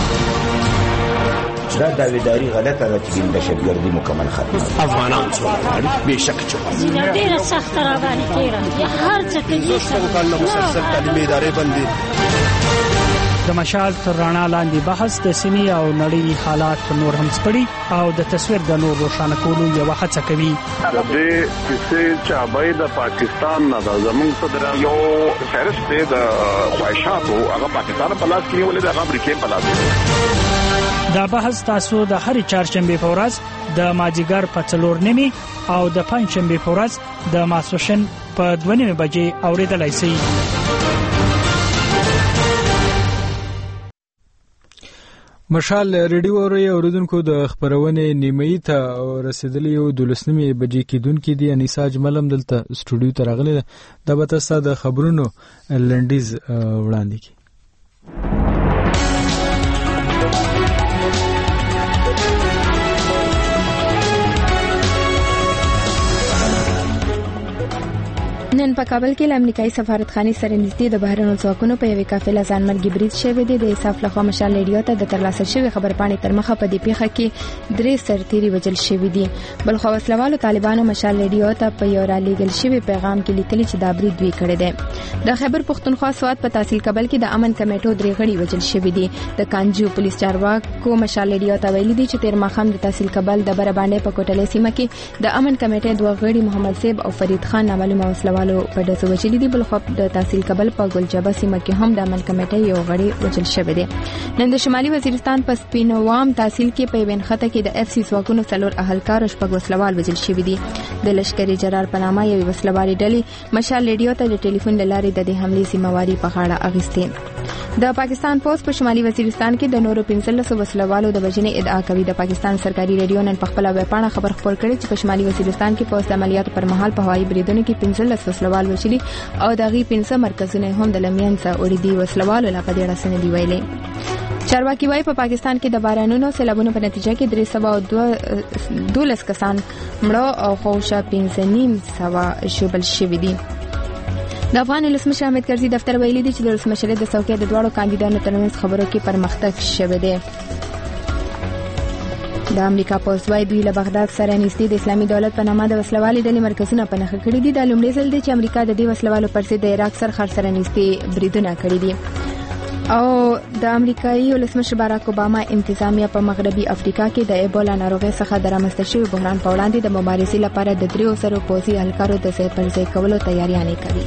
S22: دا داویداری غلطه ده چې د شتګردي مکمل ختم
S11: افغانان څو بهشک چې
S23: ډیره سخت را باندې تیرا هر څه کې
S22: څنګه مسلسل تعلیمي ادارې بندي.
S24: د مشال تر رڼا لاندې بحث د سیمې او نړۍ حالات نور هم سپړي او د تصویر د نور روښانه کولو یو هڅه کوي.
S25: د دې چې چابای د پاکستان نه د زمونږ صدر یو فهرست د خواهشاتو هغه پاکستان په لاس کې ولې د امریکا په لاس.
S24: دا بحث تاسو د هرې چهارشنبه په ورځ د مازیګر په 4:30 او د پنځشنبه په ورځ د ماسوشن په 2:30 بجې اوریدلای شئ.
S1: مشال ریډیو اوریدونکو د خبرونه نیمه ته رسیدلی او 12 بجې کېدونکې دی. انیسا جملم دلته سټوډیو ته راغلی ده. د بتاسه د خبرونو لنډیز وړاندې کی.
S2: نن په کابل کې امریکایي سفارتخانه سره نږدې د بهرنیو ځواکونو په یوه قافله ځانمرګي برید شوی دی. د انصاف لخوا مشال ریډیو ته د ترلاسه شوی خبرپاڼې تر مخه په دې پیښه کې 3 سرتیري وژل شوی دي. بل خو وسلوالو طالبانو مشال ریډیو ته په یو را لېږل شوی پیغام کې لیکلي چې دا برید دوی کړی دی. د خیبر پښتونخوا سواد په تحصیل کابل کې د امن کمیټو 3 غړي وژل شوی دي. د کانجو پولیس چارواکو مشال ریډیو ته ویلي دي چې تیر ماخام د تحصیل کابل د برباندې په کوټلې سیمه کې د امن کمیټې 2 غړي محمد سیب او فرید خان نامعلومه وسلوالو په دسو وجلی دی. بل خو د تحصیل کابل په ګلجبه سیمه کې هم د امن کمیټې یو غړي وژل شوی دی. نن د شمالي وزیرستان په سپینوام تحصیل کې په وینخته کې د اف سی ځواکونو څلور اهلکار او شپږ وسلوال وژل شوی دي. د لشکري جرار په نامه یو وسلوالي ډلې مشال ریډیو ته د ټلیفون لارې د دې حمله سیمواري په غاړه اغستې. د پاکستان پوز په شمالي وزیرستان کې د نورو 15 وسلوالو د وژنې ادعا کوي. د پاکستان سرکاري ریډیو نن په خپل ویبپاڼه خبر خپور کړی چې په شمالي وزیرستان کې پوز عملیاتو پر مهال په هوایي بریدونو کې 15 وسلوال وژلي او دغه 15 مرکزونه هم د لمینځه وړي دي. وسلوالو لا په دې رسنه دی ویلي. چارواکي وايي په پاکستان کې د بارانونو سیلابونو په نتیجه کې 312 کسان مړه او خوشا 15 شوبل شوي دي. د افغان ولسمشر حامد کرزي دفتر ویلي دی چې د ولسمشرۍ د څوکۍ د دواړو کاندیدانو ترمنځ خبرو کې پرمختګ شوی دی. د امریکا پوز وايي دوی له بغداد سره نږدې د اسلامي دولت په نامه د وسلوالي ډلې مرکزونه په نښه کړي دي. د لومړي ځل دی چې امریکا د دې وسلوالو پر ضد د عراق سرحد سره نږدې بریدونه کړي دي. او د امریکایي ولسمشر باراک اوباما انتظامیه په مغربي افریقا کې د ایبولا ناروغۍ څخه د رامنځته شوي بحران په وړاندې د مبارزې لپاره د 300 پوځي اهلکارو د ځای پر ځای کولو تیاریانې کوي.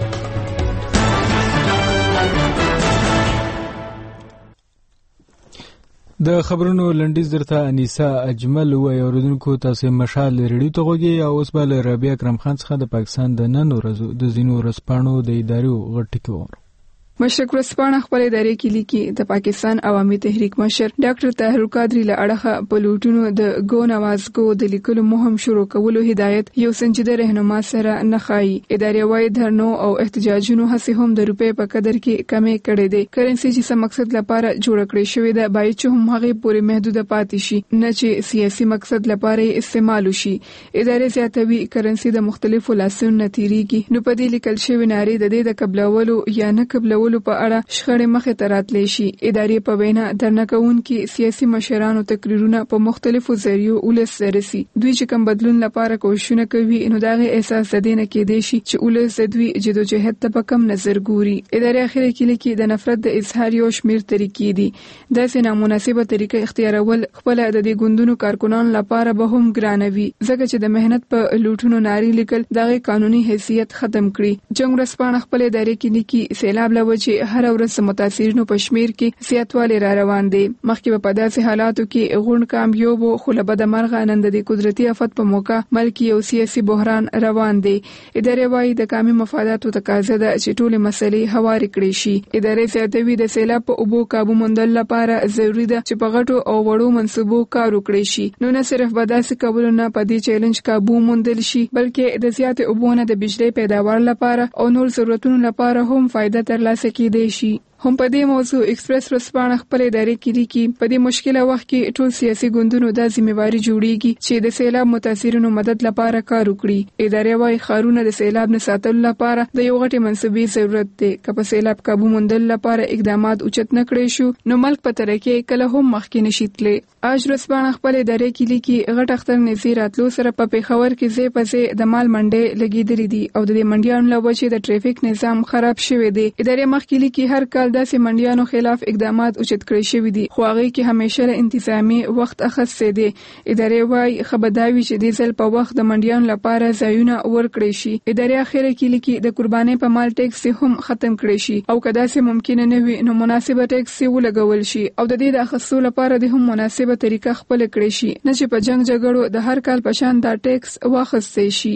S1: د خبرونو لنډیز درته انیسا اجمل وای. اوریدونکو تاسو مشال ریډیو ته غوږی او اوس بل ربیع اکرم خان څخه د پاکستان د نن ورځو د زینو رسپانو د ادارو غټکو
S18: مشرق ورځپاڼه خپل ادارې کې لیکي د پاکستان عوامي تحریک مشر ډاکټر طاهر القادری له اړخه په لوټونو د ګو نوازګو د لیکلو مهم شروع کولو هدایت یو سنجیده رهنما سره نه خایي. ادارې وايي دهرنو او احتجاجونو هڅې هم د روپې په قدر کې کمې کړې دي. کرنسي چې سم مقصد لپاره جوړ کړې شوې ده باید چې هم هغه پورې محدود پاتې شي نه چې سیاسي مقصد لپاره استعمال شي. ادارې زیاتوي کرنسي د مختلفو لاسونو نتیریږي. نو په دې لیکل شوی نارې د دې د قبلولو یا نه قبلولو په اړه شخړې مخې ته راتلی شي. ادارې په وینا درنکوونکي سیاسي مشرانو تقریرونه په مختلفو ذریعو ولس رسي. دوی چې کوم بدلون لپاره کوښښونه کوي نو دغه احساس زده نه کېدی شي چې ولس د دوی جدوجہد ته په کم نظر ګوري. ادارې اخیری کې لیکي د نفرت د اظهار یو شمیر طریقې دي. داسې نامناسبه طریقه اختیارول خپل د دې ګوندونو کارکونانو لپاره به هم ګرانوي ځکه چې د مهنت په لوټونو ناری لیکل دغه قانوني حیثیت ختم کړي. جنگ ورځپاڼه خپل ادارې کې لیکي سیلاب لوجه هر ورځ متاثرینو په شمیر کې زیاتوالی را روان دي. مخکې په داسې حالاتو کې غونډ کامیاب او خلبه د مرغه نن د قدرتي آفت په موقع ملکی او سیاسي بحران روان دي. ادارې وايي د قومي مفاداتو تقاضا ده چې ټولې مسلې هوارې کړې شي. ادارې زیاتوي د سیلاب په اوبو قابو موندل لپاره ضروری ده چې په غټو او وړو منصوبو کار وکړي شي. نو نه صرف به داسې کولو نه په دې چیلنج قابو موندل شي بلکې د زیات اوبو نه د بجلی پیداوار لپاره او نور ضرورتونو لپاره هم فائدہ ترلاسه کېدای شي. هم په دې موضوع ایکسپریس ورځپاڼه خپل ادارې کې لیکي په دې مشکله وخت کې ټول سیاسي ګوندونو د ځمېواري جوړیږي چې د سیلاب متاثرینو مدد لپاره کار وکړي. ادارې وايي خارونه د سیلاب نه ساتلو لپاره د یو غټي منصوبې ضرورت دی. که په سیلاب قابو موندل لپاره اقدامات اوچت نه کړی شو نو ملک په ترکه کله هم مخکې نشي تللی. اج ورځپاڼه خپل ادارې کې لیکي غټ اختر نزی راتلو سره په پیښور کې ځې پځې د مال منډې لګیدلې دي او د دې منډیانو له وجې د ټریفیک نظام خراب شوی دی. ادارې مخکې لیکي هر کال داسې منډیانو خلاف اقدامات اوچت کړی شوی دي خو هغه کې همیشه انتظامی وخت اخیسته دي. ادارې وايي خبرداوي چې د ځل په وخت د منډیانو لپاره ځایونه ورکړي شي. ادارې اخیره کې لیکي د قربانۍ په مال ټیکس هم ختم کړي شي او کدا سه ممکن نه وي نو مناسبه ټیکس ولګول شي او د دې د اخیستو لپاره د هم مناسبه طریقه خپل کړی شي نه چې په جنگ جګړو د هر کال په شان دا ټیکس واخیستي شي.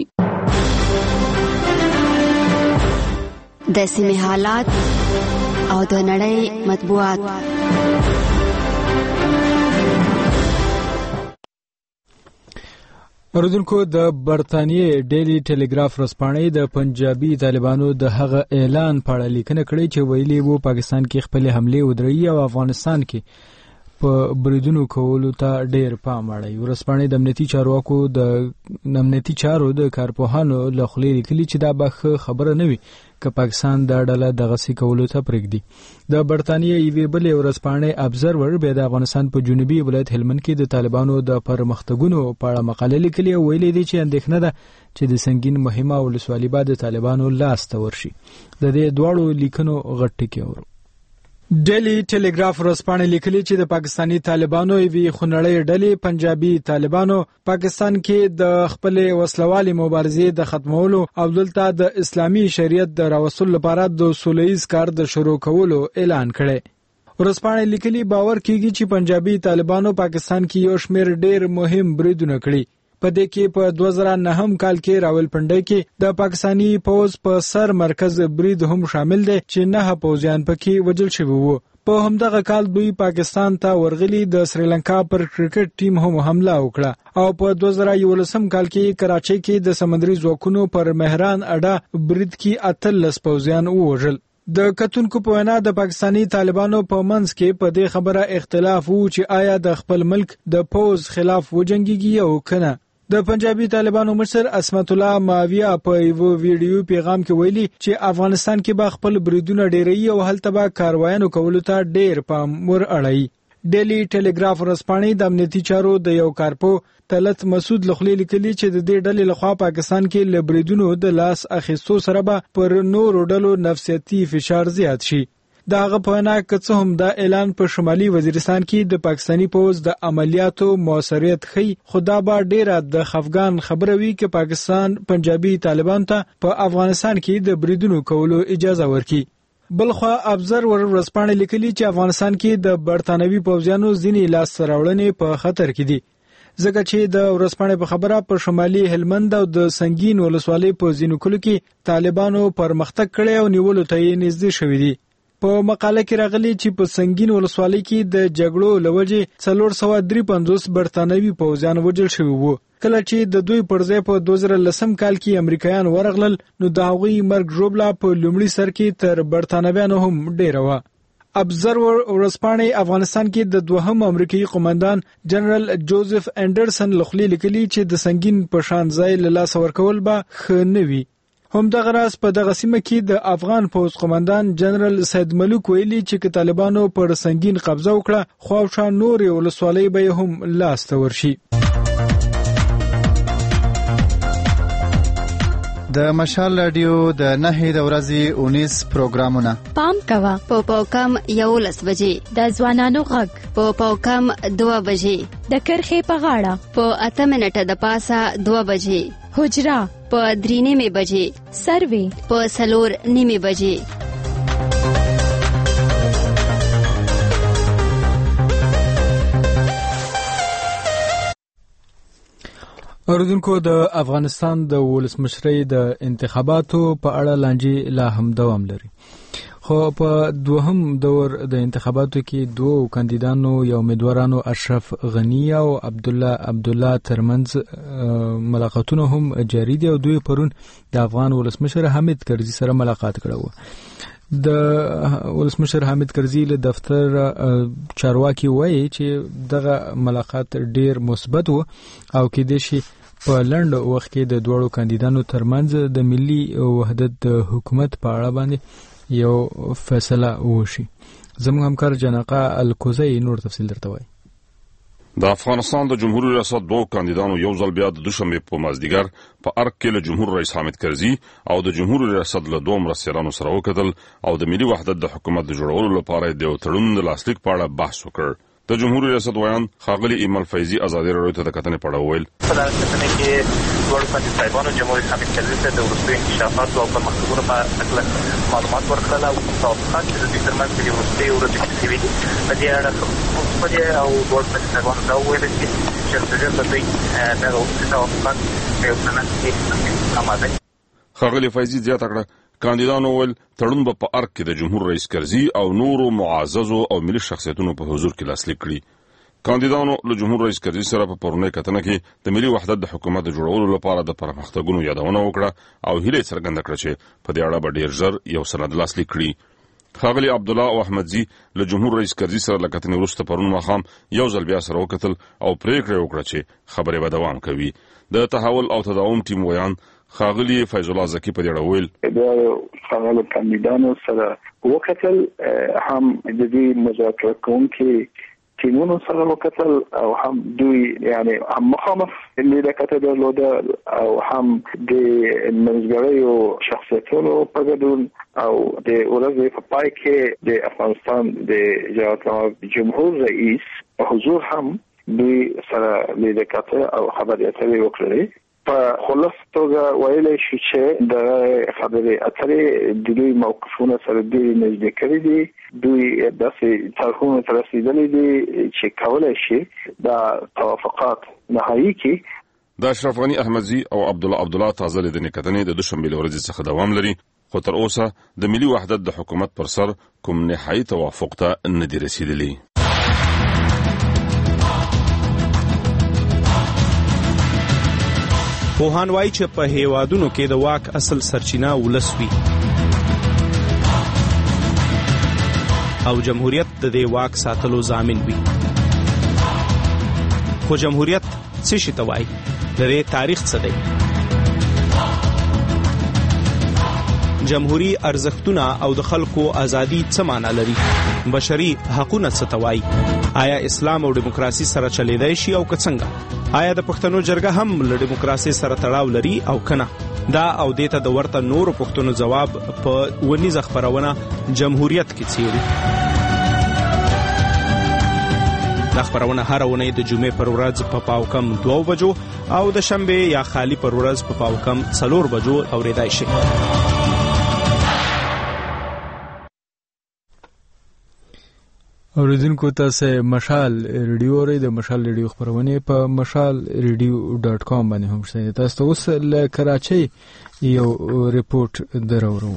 S3: د سیمه حالات او د نړۍ مطبوعات
S1: اوریدونکو د برتانیې ډیلی ټیلیګراف ورځپاڼې د پنجابي طالبانو د هغه اعلان په اړه لیکنه کړې چې ویلي وو پاکستان کې خپل حمله ودرړي او افغانستان کې په بریدونو کولو ته ډیر پام اړوي. ورځپاڼې د امنیتي چارو د کارپوهانو له خولې لیکلي چې دا به خبره نه وي که پاکستان دا ډله دغه سي کولو ته پرېږدي. د برتانیې یوې بلې ورځپاڼې ابزرور بیا د افغانستان په جنوبي ولایت هلمند کې د طالبانو د پرمختګونو په اړه مقاله لیکلې او ویلي دي چې اندېښنه ده چې د سنگین مهمه ولسوالي بعد د طالبانو لاس ته ورشي. د دې دواړو لیکنو غټ ټکي اورو. ډیلی ټیلیګراف ورځپاڼې لیکلي چې د پاکستانی طالبانو یوې خونړۍ ډلې پنجابي طالبانو پاکستان کې د خپل وسلوالي مبارزې د ختمولو او دلته د اسلامي شریعت د راوستلو لپاره د سولهییز کار د شروع کولو اعلان کړی. ورځپاڼې لیکلي باور کیږي چې پنجابي طالبانو پاکستان کې یو شمېر ډیر مهم بریدونه کړي. په دې کې په 2009 کال کې راولپنډۍ کې د پاکستانی پوز په سر مرکز برید هم شامل دی چې 9 پوزیان پکې وژل شوي وو. په همدغه کال دوی پاکستان ته ورغلي د سریلانکا پر کرکټ ټیم هم حمله وکړه او په 2011 کال کې کراچۍ کې د سمندري ځواکونو پر مهران اډه برید کې 18 پوزیان ووژل. د کتونکو په وینا د پاکستانی طالبانو په منځ کې په دې خبره اختلاف وو چې آیا د خپل ملک د پوز خلاف وجنګيږي او کنه. د پنجابي طالبانو مشر اسمت الله ماویه په یو ویډیو پیغام کې ویلي چې افغانستان کې به خپل بریدونه ډیروي او هلته به کاروایانو کولو ته ډیر پام ور اړوي. ډیلی ټیلیګراف ورځپاڼې د امنیتي چارو د یو کارپو طلعت مسعود لخوا لیکلي چې د دې ډلې لخوا پاکستان کې له بریدونو د لاس اخیستو سره به پر نورو ډلو نفسیاتي فشار زیات شي. د هغه په وینا که څه هم دا اعلان په شمالي وزیرستان کې د پاکستانی پوز د عملیاتو موثریت ښیي خو دا به ډیره د خفګان خبره وي چې پاکستان پنجابي طالبان ته په افغانستان کې د بریدونو کولو اجازه ورکړي. بلخوا ابزرور ورځپاڼې لیکلي چې افغانستان کې د برتانوي پوځیانو ځینې لاسته راوړنې په خطر کې دي ځکه چې د ورځپاڼې په خبره په شمالي هلمند او د سنگین ولسوالۍ په ځینو کلو کې طالبانو پرمختګ کړی او نیولو ته یې نږدې شوي دي. په مقاله کې راغلي چې په سنگین ولسوالۍ کې د جګړو لوجې 453 برتانوي پوځیان وژل شوي وو. کله چې د دوی پر ځای په 2010 کال کې امریکایان ورغلل نو د هغوی مرګ ژوبله په لومړي سر کې تر برتانویانو هم ډیره وه. ابزرور ورځپاڼې افغانستان کې د دوهم امریکایي قومندان جنرال جوزف انډرسن لخوا لیکلي چې د سنگین په شان ځای له لاسه ورکول به ښه نه وي. همدغه راز په دغه سیمه کې د افغان پوځ قومندان جنرال سید ملک ویلي چې طالبانو پر سنگین قبضه وکړه خو شا نور ولسوالۍ به هم لاس ته ورشي.
S4: د مشال رادیو د 9 د ورځې 19 پروګرامونه
S21: پام کوا
S3: په پاوکم 11 بجې
S21: د ځوانانو غږ
S3: په پاوکم 2 بجې
S21: د کرخې په غاړه
S3: په 8 منټه د پاسه 2 بجې
S21: حجرا
S3: په 3 بجې
S21: سروي
S3: په 4 بجې.
S1: اوریدونکو د افغانستان د ولسمشرۍ د انتخاباتو په اړه لانجې لا هم دوام لري خو په دوهم دور د انتخاباتو کې دوه کاندیدانو یا امیدوارانو اشرف غنی او عبدالله ترمنځ ملاقاتونه هم جاری دي او دوی پرون د افغان ولسمشر حامد کرزي سره ملاقات کړو. د ولسمشر حامد کرزي له دفتر چارواکي وایي چې دغه ملاقات ډیر مثبت و او کې د شي په لند وخت کې د دوړو کاندیدانو ترمنځ د ملي وحدت د حکومت په اړه باندې یو فیصله وشي. زموږ همکار جناقه الکوزی نور تفصیل درته وایي.
S7: د افغانستان د جمهوریت ریاست دوه کاندیدانو یو ځل بیا د دوشنبه په مازدیګر په ارګ کې له جمهور رئیس حامد کرزي او د جمهوریت ریاست له دوه مرستیالانو سره وکتل او د ملي وحدت د حکومت د جوړولو لپاره د تړون د لاسلیک په اړه بحث وکړ. د جمهوریت ریاست ویان خاغلی ایمل فیضی ازادي راډیو ته د کتنې په اړه وویل.
S8: په دغه کتنې کې دوه کاندیدانو جمهوریت حامد کرزي ته د وروستیو انکشافاتو او پرمختګونو په اړه معلومات ورکړل او توافقات چې د دې ترمنځ د وروستیو ورځو کې شوي دي په دې اړه او دوه کاندیدانو دا وویل چې ژر به دوی دغه توافقات په یو سند کې آماده.
S7: خاغلی فیضی زیاته کړه کاندیدانو ول تړون په ارګ کې د جمهور رئیس کرزي او نورو معززو او ملي شخصیتونو په حضور کې لاسلیک کړي. کاندیدانو له جمهور رئیس کرزي سره په پرونی کتنه کې د ملي وحدت د حکومت جوړولو لپاره د پرمختګونو یادونه وکړه او هیله څرګنده کړه چې په دې اړه به ډیر ژر یو سند لاسلیک کړي. ښاغلي عبدالله او احمدزي له جمهور رئیس کرزي سره له کتنې وروسته پرون ماښام یو ځل بیا سره وکتل او پریکړه وکړه چې خبرې به دوام کوي. د تحول او تداوم ټیم ویان ښاغلي فیض الله زکی په دې اړه ویل
S6: د ښاغلو کاندیدانو سره وکتل، هم د دې مذاکره کوونکي ټیمونو سره وکتل او هم دوی یعنی هم مخامخ لیدکته درلوده او هم د منځګړیو شخصیتونو په ګډون او د ورځې په پای کې د افغانستان د جمهور رئیس په حضور هم دوی سره لیدکته او خبرې اترې وکړې. په خلاص توګه ویلی شو چې د خبرې اترې د دوی موقفونه سره ډېرې نږدې کړي دي. دوی داسې طرحونو ته رسېدلي دي چې کولی شي دا توافقات نهایي کړي.
S7: د اشرف غني احمدزي او عبدالله تازه لیدنې کتنې د دوشنبې له ورځې څخه دوام لري، خو تر اوسه د ملي وحدت د حکومت پر سر کوم نهایي توافق ته نه دي رسېدلي.
S9: پوهان وایي چې په هیوادونو کې د واک اصل سرچینه ولس وي او جمهوریت د دې واک ساتلو ضامن وي. خو جمهوریت څه شي ته وایي؟ د دې تاریخ څه دی؟ جمهوری ارزښتونه او د خلکو ازادي څه معنا لري؟ بشري حقوقونه څه ته وایي؟ آیا اسلام او دیموکراسي سره چلیدای شي او که څنګه؟ آیا د پښتنو جرګه هم له دیموکراسي سره تړاو لري او کنه؟ دا او دیته د ورته نورو پښتنو جواب په ونیزه خبرونه جمهوریت کې څیړي. دا خبرونه هر ونې د جمعې پر ورځ په پاوکم 2 بجو او د شنبه یا خالی پر ورځ په پاوکم 4 بجو اوریدای شي.
S1: اوریدونکو تاسو مشال ریډیو لرئ، د مشال ریډیو خبرونه په mashalradio.com باندې هم شته. تاسو اوس له کراچۍ یو ریپورت درورو.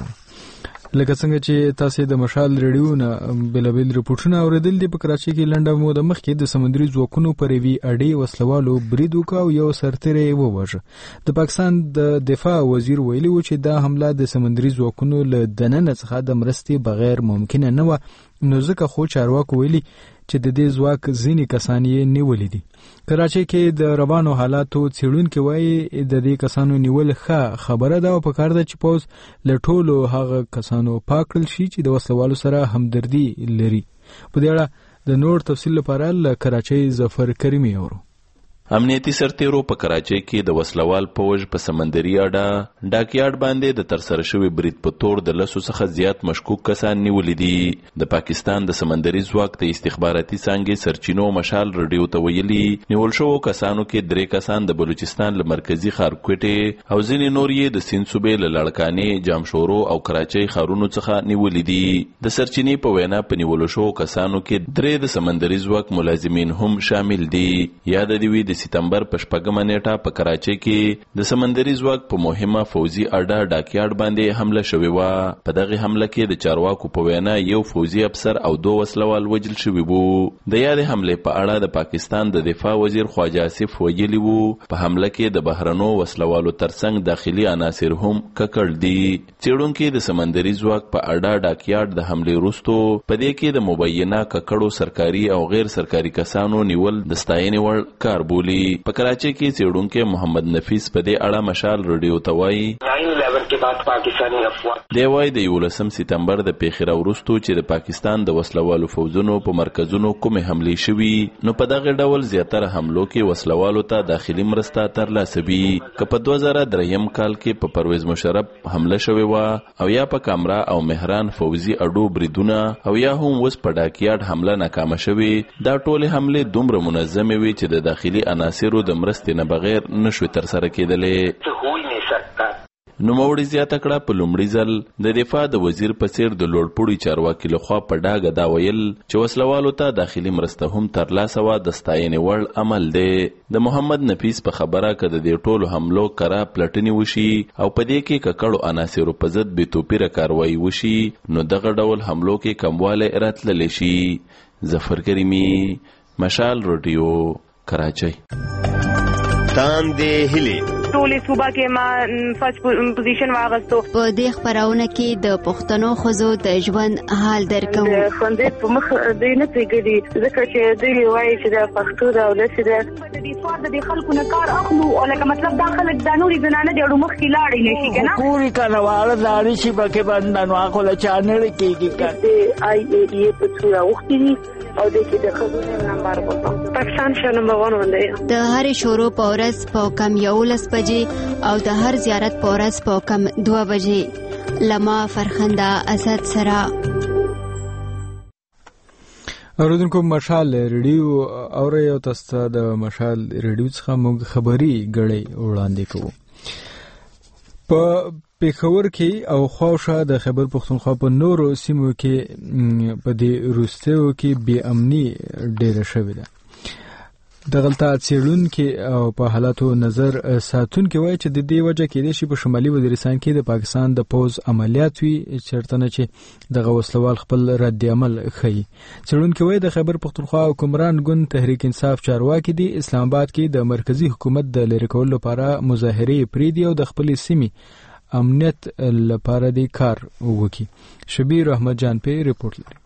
S1: لکه څنګه چې تاسو د مشال ریډیو نه بلابل ریپورتونه اوریدل دي، په کراچۍ کې لنډه موده مخکې د سمندري ځواکونو پر وی اډي وسلوالو برید وکاو، یو سرتیری ووژه. د پاکستان د دفاع وزیر ویلي و چې دا حمله د سمندري ځواکونو له دننه څخه د مرستې بغیر ممکنه نه و، نو ځکه خو چارواکو ویلي چې د دې ځواک ځینې کسان یې نیولي دي. کراچۍ کې د روانو حالاتو څېړونکي وایي د دې کسانو نیول ښه خبره ده او پکار ده چې پوز له ټولو هغه کسانو پاک کړل شي چې د وسلوالو سره همدردي لري. په دې اړه د نور تفصیل لپاره له کراچۍ ظفر کریمي اورو.
S10: امنیتي سرتیرو په کراچۍ کې د وسلوال پوج په سمندري اډه ډاکیارډ باندې د ترسره شوی برید په تور د 100 څخه زیات مشکوک کسان نیولې دي. د پاکستان د سمندري ځواک د استخباراتي څانګې سرچینو مشال ریډیو ته ویلي نیول شو کسانو کې 3 کسان د بلوچستان له مرکزی خارکوټې او ځینې نور یې د سیند صوبې له لړکانې، جامشورو او کراچۍ ښارونو څخه نیولې دي. د سرچینې په وینا په نیولو شو کسانو کې 3 د سمندري ځواک ملازمین هم شامل دي. یاد دی د سپتمبر په 4مه نیټه په کراچۍ کې د سمندري ځواک په مهمه فوزي اډه ډاکیارډ باندې حمله شوې و. په دغه حمله کې د چارواکو په وینا یو فوزي افسر او 2 وسلوال وژل شوي وو. د یادې حملې په اړه د پاکستان د دفاع وزیر خواجه آصف ویلي وو په حمله کې د بهرنو وسلوالو ترڅنګ داخلي عناصر هم ککړ دي. څېړونکي د سمندري ځواک په اډه ډاکیارډ د حملې وروسته په دې کې د مبینه ککړو سرکاري او غیر سرکاري کسانو نیول د ستاینې وړ کار بولي. په کراچۍ کې څېړونکي محمد نفیس په دې اړه مشال ریډیو ته وایي
S13: 9/11 کې بعد پاکستاني افواج
S10: دی وایي د 11 سپتمبر د پیښې وروسته چې د پاکستان د وسلوالو فوجونو په مرکزونو کومې حملې شوي نو په دغه ډول زیاتره حملو کې وسلوالو ته داخلي مرسته ترلاسه وي. که په 2003 کال کې په پرویز مشرف حمله شوې وه او یا په کامرا او مهران فوزي اډو بریدونه او یا هم اوس په ډاکیارډ حمله ناکامه شوې، دا ټولې حملې دومره منظمې وي چې د داخلي عناصرو د مرستې نه بغیر نشوي ترسره کېدلې. نوموړي زیاته کړه په لومړي ځل د دفاع د وزیر په څیر د لوړپوړي چارواکي لخوا په ډاګه دا ویل چې وسلوالو ته داخلي مرسته هم ترلاسه وه د ستاینې وړ عمل دی. د محمد نفیس په خبره که د دې ټولو حملو کره پلټنې وشي او په دې کې ککړو عناصرو په ضد بې توپیره کاروایي وشي نو دغه ډول حملو کې کموالی راتللی شي. ظفر کریمي مشال رادیو کراچۍ.
S12: تام دې هلي
S14: ټولې صوبه کې ما فرست پوزیشن واغستو.
S3: په دې خبرونه کې د پښتنو ښځو د ژوند حال درکو.
S14: خوندې په مخ دې نه پیګدي ځکه چې دوی وایي چې د پښتو د ولس د دې سواد د خلکو نه کار اخلو او لکه مطلب دا خلک د نوري زنانه د اړو مخ کې لاړې نشي کنه
S15: پوری کنواله داري شي پکې باندې نو اخو لا چانل کېږي
S14: کته آی ای ډی په څو وختي او د کې د خزونه نمبر وته پاکستان شه نمبر 1 ولې
S3: د هر شورو په ورځ په کم 11 بجې او د هر زیارت په ورځ په کم 2 بجې لما فرخنده اسد سرا.
S1: اوریدونکو مشال ریډیو اوري او تاسو د مشال ریډیو څخه موږ خبري غړي وړاندې کوو. په پیښور کې او خواوشا د خیبر پختونخوا په نورو سیمو کې په دې روستیو کې بې امني ډېره شوې ده. دغلطه څېړونکي او په حالاتو نظر ساتونکي وایي چې د دې وجه کېدای شي په شمالي وزیرستان کې د پاکستان د پوز عملیات وي چېرته نه چې دغه وسلوال خپل رد عمل ښیي. څېړونکي وایي د خیبر پختونخوا حکمران ګوند تحریک انصاف چارواکي دي اسلام آباد کې د مرکزی حکومت د لرې کولو لپاره مظاهرې پرېږدي او د خپلې سیمې امنیت لپاره دی کار وکړي. شبیر احمد جان په ریپورت لري.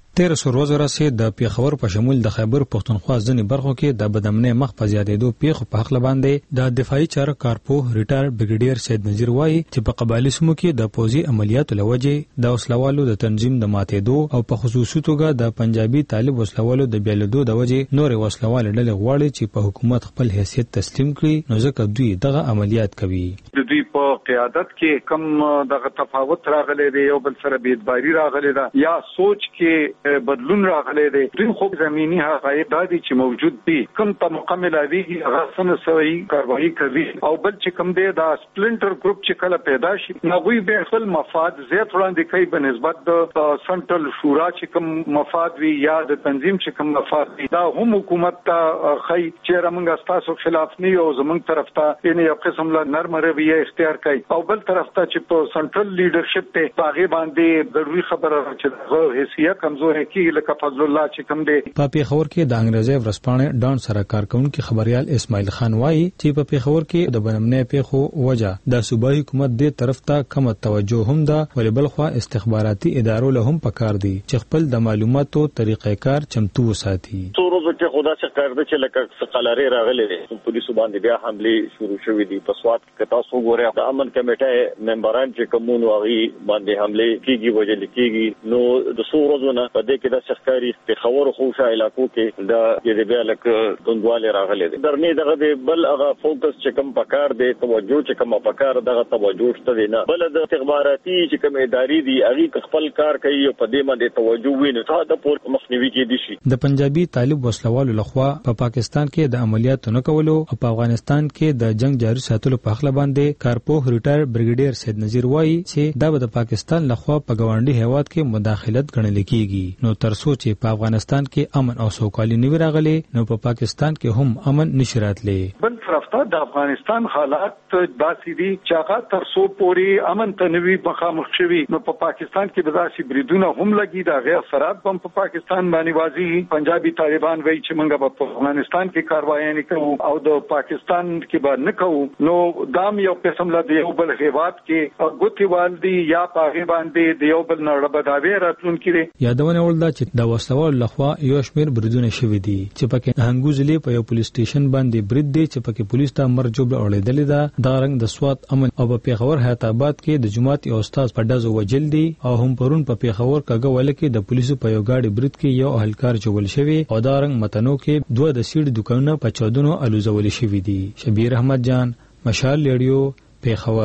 S16: 13 ورځې راځي د پیښور په شمول د خیبر پختونخوا ځینې برخو کې د بدامنۍ مخ په زیاتېدو پیښو په حق باندې د دفاعي چارو کارپوه ریټایر بریګیډیر سید نذیر وایي چې په قبایلی سیمو کې د پوځي عملیاتو لوجې د وسلوالو د تنظیم د ماتېدو او په خصوصي توګه د پنجابي طالب وسلوالو د بیلېدو د وجې نور وسلوال ډلې غواړي چې په حکومت خپل حیثیت تسلیم کړي نو ځکه دوی دغه عملیات کوي.
S17: د دوی په قیادت کې کم دغه تفاوت راغلی دی یو بل سره بيدباري راغلی ده یا سوچ کې بدلون راغلی دی. دوی خو زمینی حقایق دا دي چې موجود دي کوم په مکمل اوی هغه سن سوي کاروایی کوي او بل چې کوم دی دا سپلنټر ګروپ چې کله پیدا شي نغوی به خپل مفاد زیات وړاندې کوي په نسبت د سنټرل شورا چې کوم مفاد وي یا د تنظیم چې کوم مفاد وي دا هم حکومت ته خی چې موږ تاسو خلاف نه یو زمونږ طرف ته یو قسم لا نرم رویه اختیار کوي او بل طرف ته چې په سنټرل لیډرشپ ته باغې باندې ضروري خبره چې حیثیت کمزور کی لکه فضل الله چې کوم دی.
S16: په پیښور کې د انګریزي ورسپانې ډان سره کارکونکو خبريال اسماعیل خان وایي چې په پیښور کې د بنمنې پیښو وجه د صوبایي حکومت دې طرف ته کم توجه هم ده ولې بلخوا استخباراتي ادارو له هم پکار دي چې خپل د معلوماتو طریقې کار چمتو وساتي.
S26: څوروزه چې خدا څخه کار ده چې لکه سقلاري راغلي دي پولیسو باندې بیا حمله شروع شوې دي په سواد کې تاسو ګورئ د امن کمیټه ممبران چې کومونو هغه باندې حمله کیږي وجل کیږي نو د څوروزه نه په دې کې د شخکاری په خبر خوشا علاقو کې د دې بیا لک دوندواله راغلي دي درنه دغه بل هغه فوکس چې کوم پکار دی توجه چې کوم پکار دغه توجه شته نه بل د استخباراتي چې کوم ادارې دي هغه خپل کار کوي او په دې باندې توجه ویني ته د پور مخنیوي کې دي شي.
S16: د پنجابي طالب وسلوالو لخوا په پاکستان کې د عملیاتو نه کولو او په افغانستان کې د جنگ جاري ساتلو په حق باندې کارپوه ریټایر بریګیډیر سید نذیر وایي چې دا د پاکستان لخوا په ګاونډي هیواد کې مداخلت ګڼل کیږي نو تر څو چې په افغانستان کې امن او سوکالي نه راغلي نو په پاکستان کې هم امن نشي راتلی.
S17: بل طرفته د افغانستان حالات داسې دي چې هغه تر څو پوري امن ته نوي مخامخ شوي نو په پاکستان کې به داسې بریدونه هم لګي دا غیر اثرات هم په پاکستان باندې واځي. پنجابي طالبان وایي چې موږ په افغانستان کې کاروایی نه کوو او د پاکستان کې به نه کوو نو دام یو قسم لا دی یو بل هیواد کې ګوتی والدي یا پاغي باندې د یو بل نه ربداوی راتلونکي دي.
S16: یادونه ولدا چې د وسلوال لخوا یو شمیر بریدونه شوې دي چې پکې هنګو ضلع په یو پولیس سټیشن باندې برید دی چې پکې پولیس ته مرجوب اورېدل ده دا رنګ د سواد امن او په پیښور حیات آباد کې د جماعت یو استاد په ډزو وجل دي او هم پرون په پیښور کاګه ول کې د پولیسو په یو گاډي برید کې یو اهلکار جوړل شوی او دا رنګ متنو کې دوه د سیډ دکانونه په چودونو الوزول شوی دي. شبیر احمد جان مشال ریډیو پیښور.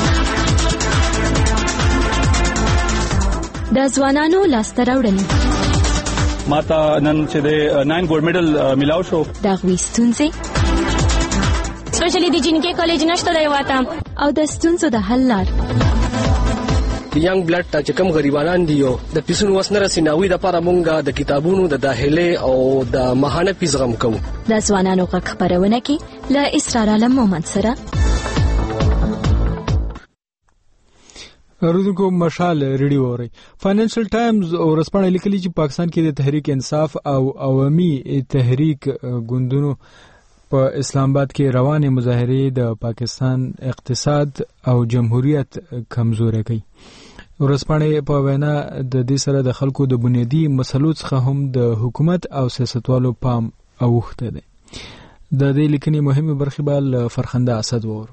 S21: د ځوانانو لاسته راوړنې
S27: ماته نن چې د 9 ګولډ میډل ملاو شو
S21: دا غوښتونځي
S23: سپیشلی د جنکې کالج نشته دی واته
S21: او د ستونزو د حل لار
S28: ینګ بلډ ته چې کوم غریبانان دي او د پیسونو وسنه رسیناوي د لپاره مونږه د کتابونو د داخله او د ماهانه فیس غم کوو.
S21: د ځوانانو غږ خبرونه کې ل اسرار عالم مومن سره
S1: اوریدونکو مشال ریډیو اوري. فاینانشل ټایمز ورځپاڼه لیکلي چې پاکستان کې د تحریک انصاف او عوامي تحریک ګوندونو په اسلام آباد کې روانې مظاهرې د پاکستان اقتصاد او جمهوریت کمزوري کوي. ورځپاڼه په وینا د دې سره د خلکو د بنیادی مسلو څخه هم د حکومت او سیاستوالو پام اوښته دی. د دې لیکنې مهمه برخه بل فرخنده اسد وور.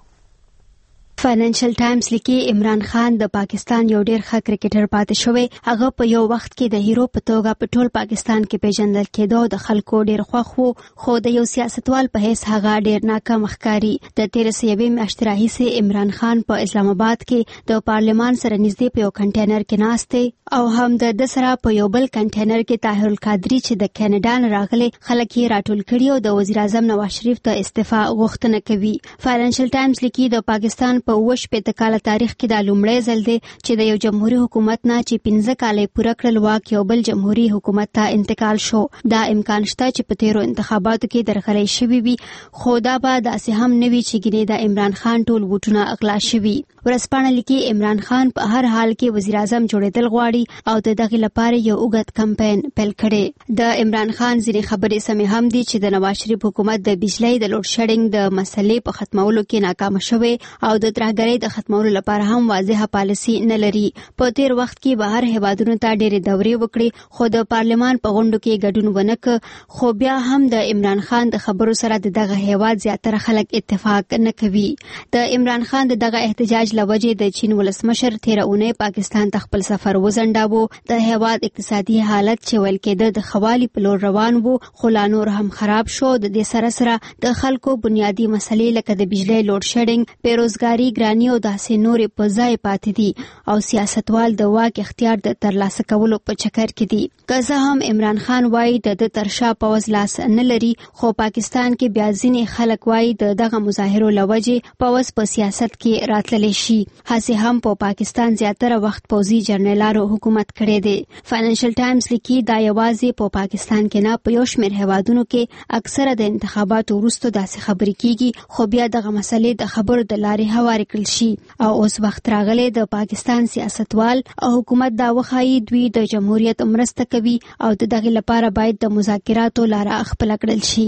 S3: فاینانشل ټایمز لیکي عمران خان د پاکستان یو ډیر ښه کرکټر پاتې شوی. هغه په یو وخت کې د هیرو په توګه په ټول پاکستان کې پیژندل کېدو، د خلکو ډیر خوښ وو، خو د یو سیاستوال په حیث هغه ډیر ناکام ښکاري. د 13 میاشتې راهیسې عمران خان په اسلام آباد کې د پارلمان سره نږدې په یو کنټینر کې ناست دی او هم د سره په یو بل کنټینر کې طاهر القادری چې د کینیډا نه راغلي خلک یې راټول کړي او د وزیر اعظم نواز شریف ته استعفا غوښتنه کوي. فاینانشل ټایمز لیکي د پاکستان په 15 کال تاریخ کې د لومړی ځل دی چې د یو جمهوریت حکومت نه چې 15 کال پوره کړل واک یو بل جمهوریت حکومت ته انتقال شو. دا امکان شته چې په تیرو انتخاباتو کې درغلي شوی وي، خو دا به داسې هم نه وي چې ګینه د عمران خان ټول ووټونه اغلا شوي. ورځپاڼه لیکي عمران خان په هر حال کې وزیر اعظم جوړېدل غواړي او د دغه لپاره یو اوږد کمپاین پیل کړي. د عمران خان ځینې خبرې سمې هم دي چې د نواز شریف حکومت د بجلی د لوډ شیډینګ د مسلې په ختمولو کې ناکام شوی او د ترهګرۍ د ختمولو لپاره هم واضحه پالیسي نه لري. په تیر وخت کې بهر هیوادونو ته ډېرې دورې وکړي خو د پارلمان په غونډو کې ګډون ونه کړ. خو بیا هم د عمران خان د خبرو سره دغه هیواد زیاتره خلک اتفاق نه کوي. د عمران خان دغه احتجاج لوجې د چین ولسمشر تیر اونۍ پاکستان ته خپل سفر وزنډاوه. د هیواد اقتصادي حالت چې ویل کېده د خوالي په لور روان وو، خو لا نور هم خراب شو. د دې سره سره د خلکو بنیادی مسلې لکه د بجلی لوډ شیډینګ، بیروزګاری، ګرانی او داسې نورې په ځای پاتې دي او سیاستوال د واک اختیار د ترلاسه کولو په چکر کې دي. که څه هم عمران خان وایي د ترشا پوز لاس نه لري، خو پاکستان کې بیا ځینې خلک وایي دغه مظاهرو لوجې پوز په سیاست کې راتللی شي. هسې هم په پاکستان زیاتره وخت پوځي جنرالانو حکومت کړی دی. فاینانشل ټایمز لیکي دا یوازې په پاکستان کې نه، په یو شمېر هیوادونو کې اکثره د انتخاباتو وروسته داسې خبرې کیږي، خو بیا دغه مسلې د خبرو د لارې هوارې کړل شي او اوس وخت راغلی د پاکستان سیاستوال او حکومت دا وخایي دوی د جمهوریت مرسته کوي او دغه لپاره باید د مذاکراتو لاره خپل کړل شي.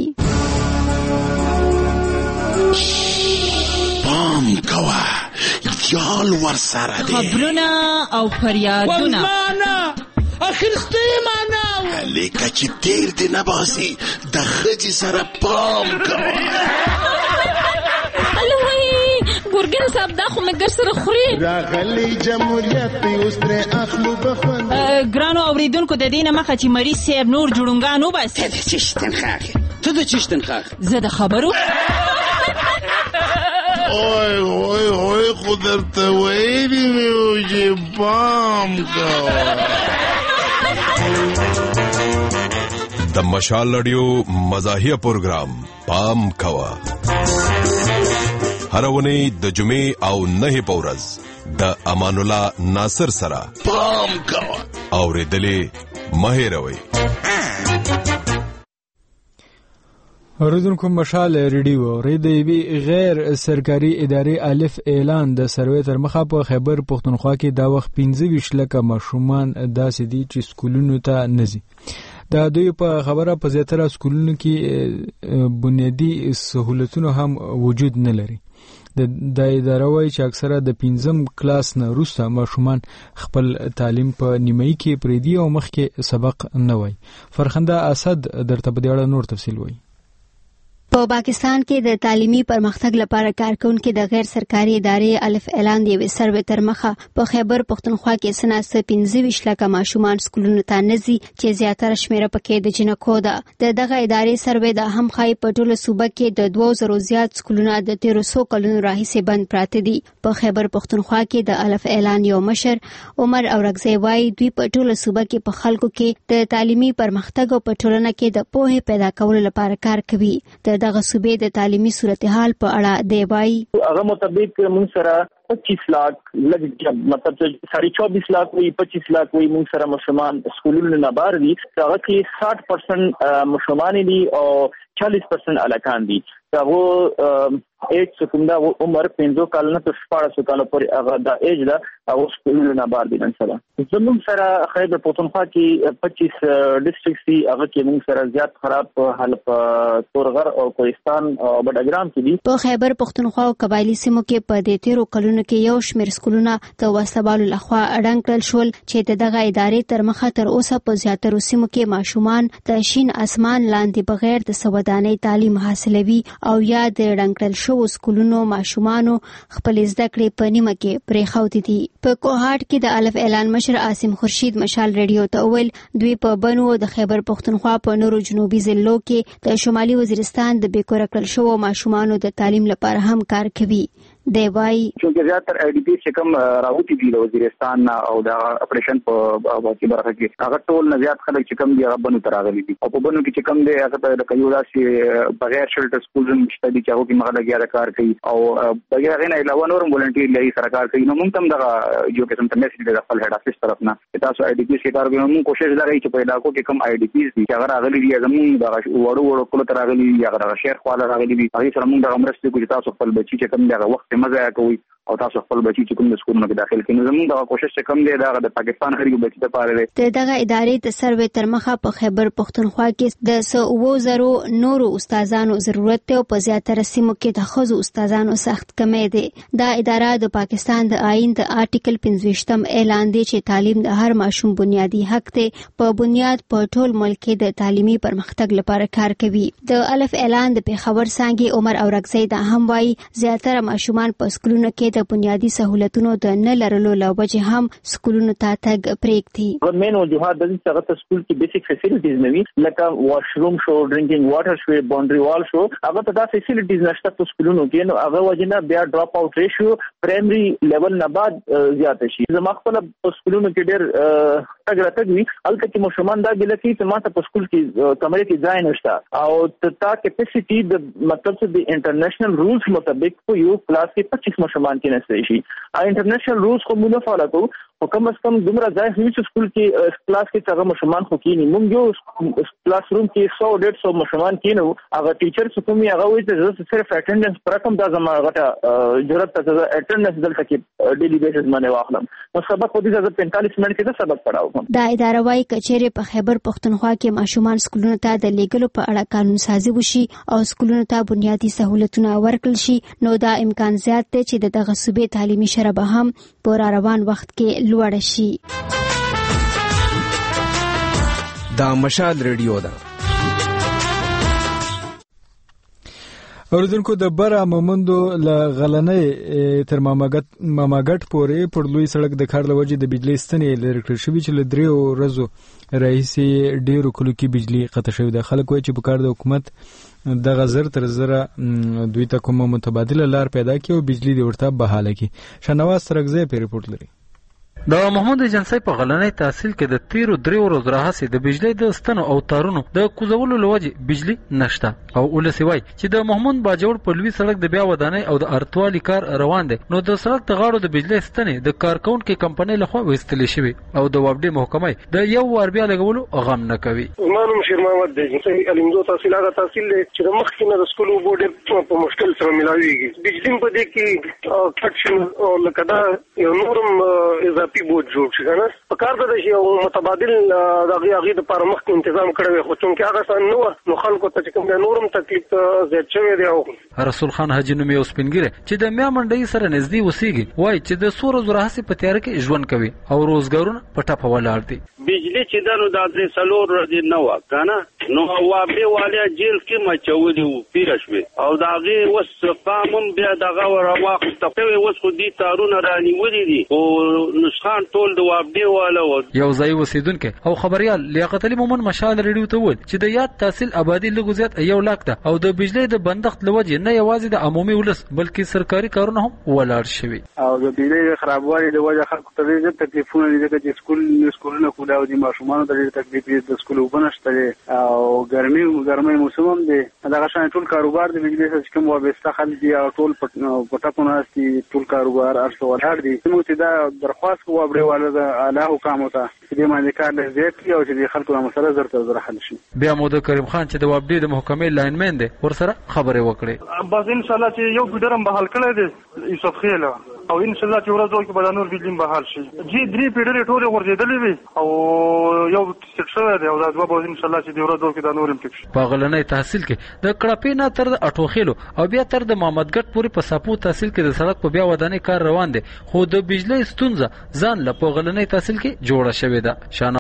S2: پام کوه یال ورسره دي
S5: خبرونه او فریادونه
S2: اخرسته معنا لیکه چې تیر دی نه باسي د خځې سره پام کوه.
S5: ګورګین صاحب دا خو مګر سره خوري
S11: راغلی جمهوریت اوس تر اخلو بخون.
S5: ګرانو اوریدونکو د دینه مخه چې مری سیب نور جوړونګانو بس
S11: ته د چشتن خاخ
S5: زه د خبرو
S2: اوه خو درته ویلي مې و چې پام کوه.
S19: د مشال رادیو مزاحیه پروګرام پام کوه. هر ونی د جمعې او 9 په ورځ د امان الله ناصر سره
S2: پام کوه.
S19: اورېدلې مهیروي.
S1: اوریدونکو مشال ریډیو ریډیوي غیر سرکاري ادارې الف اعلان د سروې تر مخه په خیبر پختونخوا کې دا وخت 15 لکه ماشومان داسې دي چې سکولونو ته نزي. دا دوی په خبره په زیاتره سکولونو کې بنیادی سہولتونه هم وجود نه لري. د اداره وایي چې اکثره د 5م کلاس نه وروسته ماشومان خپل تعلیم په نیمایي کې پریدي او مخکې سبق نه وایي. فرخنده اسد درته په دې اړه نور تفصیل وایي.
S3: په پاکستان کې د تعلیمي پرمختګ لپاره کارکونکو د غیر سرکاري ادارې الف اعلان دی سروې تر مخه په خیبر پختونخوا کې سناسه 15 لکه ماشومان سکولونو ته نزي چې زیاتره شمیره پکې د جنکو ده. دغه ادارې سروې د هم خای په ټوله صوبه کې د 2000 زیات سکولونه د 1300 کلونو راهیسې بند پراته دي. په خیبر پختونخوا کې د الف اعلان یو مشر عمر اورغزی وایي دوی په ټوله صوبه کې په خلکو کې د تعلیمي پرمختګ او په ټولنه کې د پوهې پیدا کولو لپاره کار کوي. دغه صوبې د تعلیمي صورتحال په اړه دی وایي
S20: هغه مطابق موږ سره
S4: 25 लाख مطلب 24 लाख وي 25 लाख وي موږ سره مشرمان سکولونو نه بار دي هغه کې 60% مشرمان دي او 40% الکان دي هغه ایج څخه دا عمر 15 کال نه تر 14 کال پورې هغه دا ایج دا او سکولونو نه بار دي نن سره زموږ سره خیبر پختونخوا کې 25 ډیسټریکټ دي هغه کې موږ سره زیات خراب حال په تورغر او کوهستان او بډاګرام کې دي
S3: په خیبر پختونخوا او قبایلی سیمو کې په دې تیرو کلونو کې یو شمېر سکولونه د وسوالو لخوا اډنګ کړل شول چې دغه ادارې تر مخه تر اوسه په زیاترو سیمو کې ماشومان د شین اسمان لاندې بغیر د سوداني تعلیم حاصلوي او یا د اډنګ شو سکولونو ماشومانو خپل زده کړې په نیمه کې پرې خوتی دي په کوهاټ کې د الف اعلان مشر عاصم خورشید مشال ریډیو ته ویل دوی په بنو د خیبر پختونخوا په نورو جنوبي ضلعو کې د شمالي وزیرستان د بیکوره کړل شو ماشومانو د تعلیم لپاره هم کار کوي دی وای
S6: چې زیاتره ای ډی پی چې کوم راوتی دي د وزیرستان او د اپریشن په واقعي برخه کې هغه ټول نه زیات خلک چې کوم دی هغه بنو تراغلي دي او په بنو کې چې کوم دی هغه د کيولا چې بغیر شلټر سکول هم شته دي چې هغه کې مغه لګیا کار کوي او بغیر غیر علاوه نور ولنټیر لای سره کار کوي نو موږ هم دا یو قسم ته میسج د خپل هډ افیس طرف نه تاسو ای ډی پی چې کار کوي موږ کوشش لري چې په علاقو کې کوم ای ډی پی دي چې هغه راغلي دي زموږ د وړو کول تراغلي یا هغه شیخ خواله راغلي دي هغه سره موږ د امرستي کوي تاسو خپل بچی چې کوم دی وخت مزه کوي او تاسو خپل بچی چې کوم د سکولونو کې داخل کړي زموږ دا کوشش چې کم دی دا د پاکستان هرې بچی ته پاره دی
S3: دغه ادارې د سروې تر مخه په خیبر پختونخوا کې د 100 نورو استادانو ضرورت ته په زیاتره سیمو کې د خزو استادانو سخت کمی دی دا اداره د پاکستان د آئین د آرټیکل 25م اعلان دی چې تعلیم د هر ماشوم بنیادی حق دی په بنیاد په ټول ملک کې د تعلیمي پرمختګ لپاره کار کوي د الف اعلان د پیښور څنګه عمر اورګزی دا هم وایي زیاتره ماشومان په سکولونو کې د بنیادی سہولتونو د نه لرلو لوجه هم سکولونو ته تګ پرېږدي
S4: مین وجوهات د څه هغه سکول کې بیسیک فیسیلیټیز نه وي لکه واشروم شو ډرینکینګ واټر شو باونډري وال شو هغه ته دا فیسیلیټیز نشته په سکولونو کې نو هغه وجنه بیا ډراپ اوټ ریشیو پرایمري لیول نه بعد زیات شي زما خپل په سکولونو کې ډېر تګ راتګ وي البته چې مشرمان دا ګل کې چې ماته په سکول کې کمرې کې ځای نشته او تا کیپاسټي د مطلب چې د انټرنیشنل رولز مطابق په یو کلاس کې 25 مشرمان کې نشته شي انټرنیشنل رولز کوم نه فالو کوو او کم از کم دومره ځای هیڅ سکول کې کلاس کې څنګه مشرمان خو کې نه مونږ یو کلاس روم کې 100-150 مشرمان کې نو هغه ټیچر څه کومي هغه وایي چې صرف اټینډنس پر کوم دا زما غټه ضرورت ته اټینډنس دلته کې ډیلی بیسس باندې واخلم نو سبق په دې ځکه 45 منټ کې دا سبق پڑھاو
S3: دا اداره وايي کچېره په خیبر پختونخوا کې ماشومان سکولونو ته د لیګلو په اړه قانون سازي وشي او سکولونو ته بنیادی سہولتونه ورکړل شي نو دا امکان زیات دی چې دغه صوبې تعلیمي شربه هم په روان وخت کې لوړ شي
S8: دا مشال ریډیو ده
S1: اوردونکو د برا مومندو ل غلنې تر ماماګټ پورې پر لوی سړک د کار لوجې د بجلی ستنې لري کړی شوی چې ل دریو ورځو رئیسي ډیرو کلو کې بجلی قطع شوی د خلک وای چې په کار د حکومت د غزر تر زره دوی ته کومه متبادله لار پیدا کی او بجلی د ورته بحاله کی شنواز ترغزه په ریپورت لري
S18: د محمود ایجنسی په غلنۍ تحصیل کې د تیرو درې ورځو راهیسې د بجلی د ستنو او تارونو د کوزولو لوجې بجلی نشته او ولسی وای چې د محمود باجوړ په لوی سړک د بیا ودانۍ او د ارتوالي کار روان دی نو د سړک د غاړو د بجلی ستنې د کارکونکو کمپنۍ لخوا وستل شوی او د وابډي محکمې د یو ور بیا لګولو غم نه کوي
S20: مانو شیر محمد د ایجنسی الیمزو تحصیل هغه تحصیل چې د مخکینه د سکول بورډ په مشکل سره ملاویږي بجلی په دې کې کټشن او لکدا یو نورم اضافي بوت جوړ شي کنه په کار د شي او متبادل دغه هغه د پر مخ تنظیم کړو خو چې هغه سن نو خلکو ته کوم نورم تکلیف زیات شوی دی او
S18: رسول خان حاجی نوم یو سپینګره چې د میا منډي سره نږدې وسیږي وای چې د سور زراحسي په تیار کې ژوند کوي او روزګارونه په ټاپه ولاړ دي
S22: بجلی چې دانو د درې سلور ورځې نه و کنه نو وابه والیا جیل کې مچولي وو پیرشوي او داغه وس قامم بیا دغه ورواخ تپوي وس خو دي تارونه رانیولې دي او نسخان ټول د وابه والا
S18: یو ځای وسیدونکو او خبريال لیاقت علي مومن مشال ریډیو ته ول چې د یاد تحصیل آبادی لږ زیات 1 لاک ده او د بجلی د بندښت لوجه نه یوازې د عمومي ولس بلکې سرکاري کارونه هم ولاړ شوي
S20: او د بجلی خرابوالي د وجه خلکو ته ډېر تکلیفونه دي چې سکولونه کولاو دي ماشومان د ډېر تکلیف د سکول وبنشته او
S7: او ګرمي موسم هم دی دا شان ټول کاروبار د بجلی سره کوم وابسته خلک دي او ټول پټاپونه دي ټول کاروبار ارسو ولر دي نو چې دا درخواست کوو وبړواله د اعلی حکومت ته چې باندې کار لږ او چې خلکو مسله زړه حل شي.
S18: بیا مو د کریم خان چې د وابډي د محکمې لاینمن دی ورسره خبرې وکړې.
S9: بس ان شاء الله چې یو ګډرم به حل کړی دی یوسف خیل او ان شاء الله چې ورځو کې به نور بجلی به حل شي. جی 3 پیډرې ټول ورځېدلې وي او یو سټر دی او دا به ان شاء الله چې د ورځو کې دا نور هم ټیک شي.
S18: په غلنۍ تحصیل کې د کړپې نه تر اټوخیلو او بیا تر د محمدګټ پورې په ساپو تحصیل کې د سړک په بیا ودانۍ کار روان دی خو د بجلی ستونزه ځان له په غلنۍ تحصیل کې جوړه شوې ده.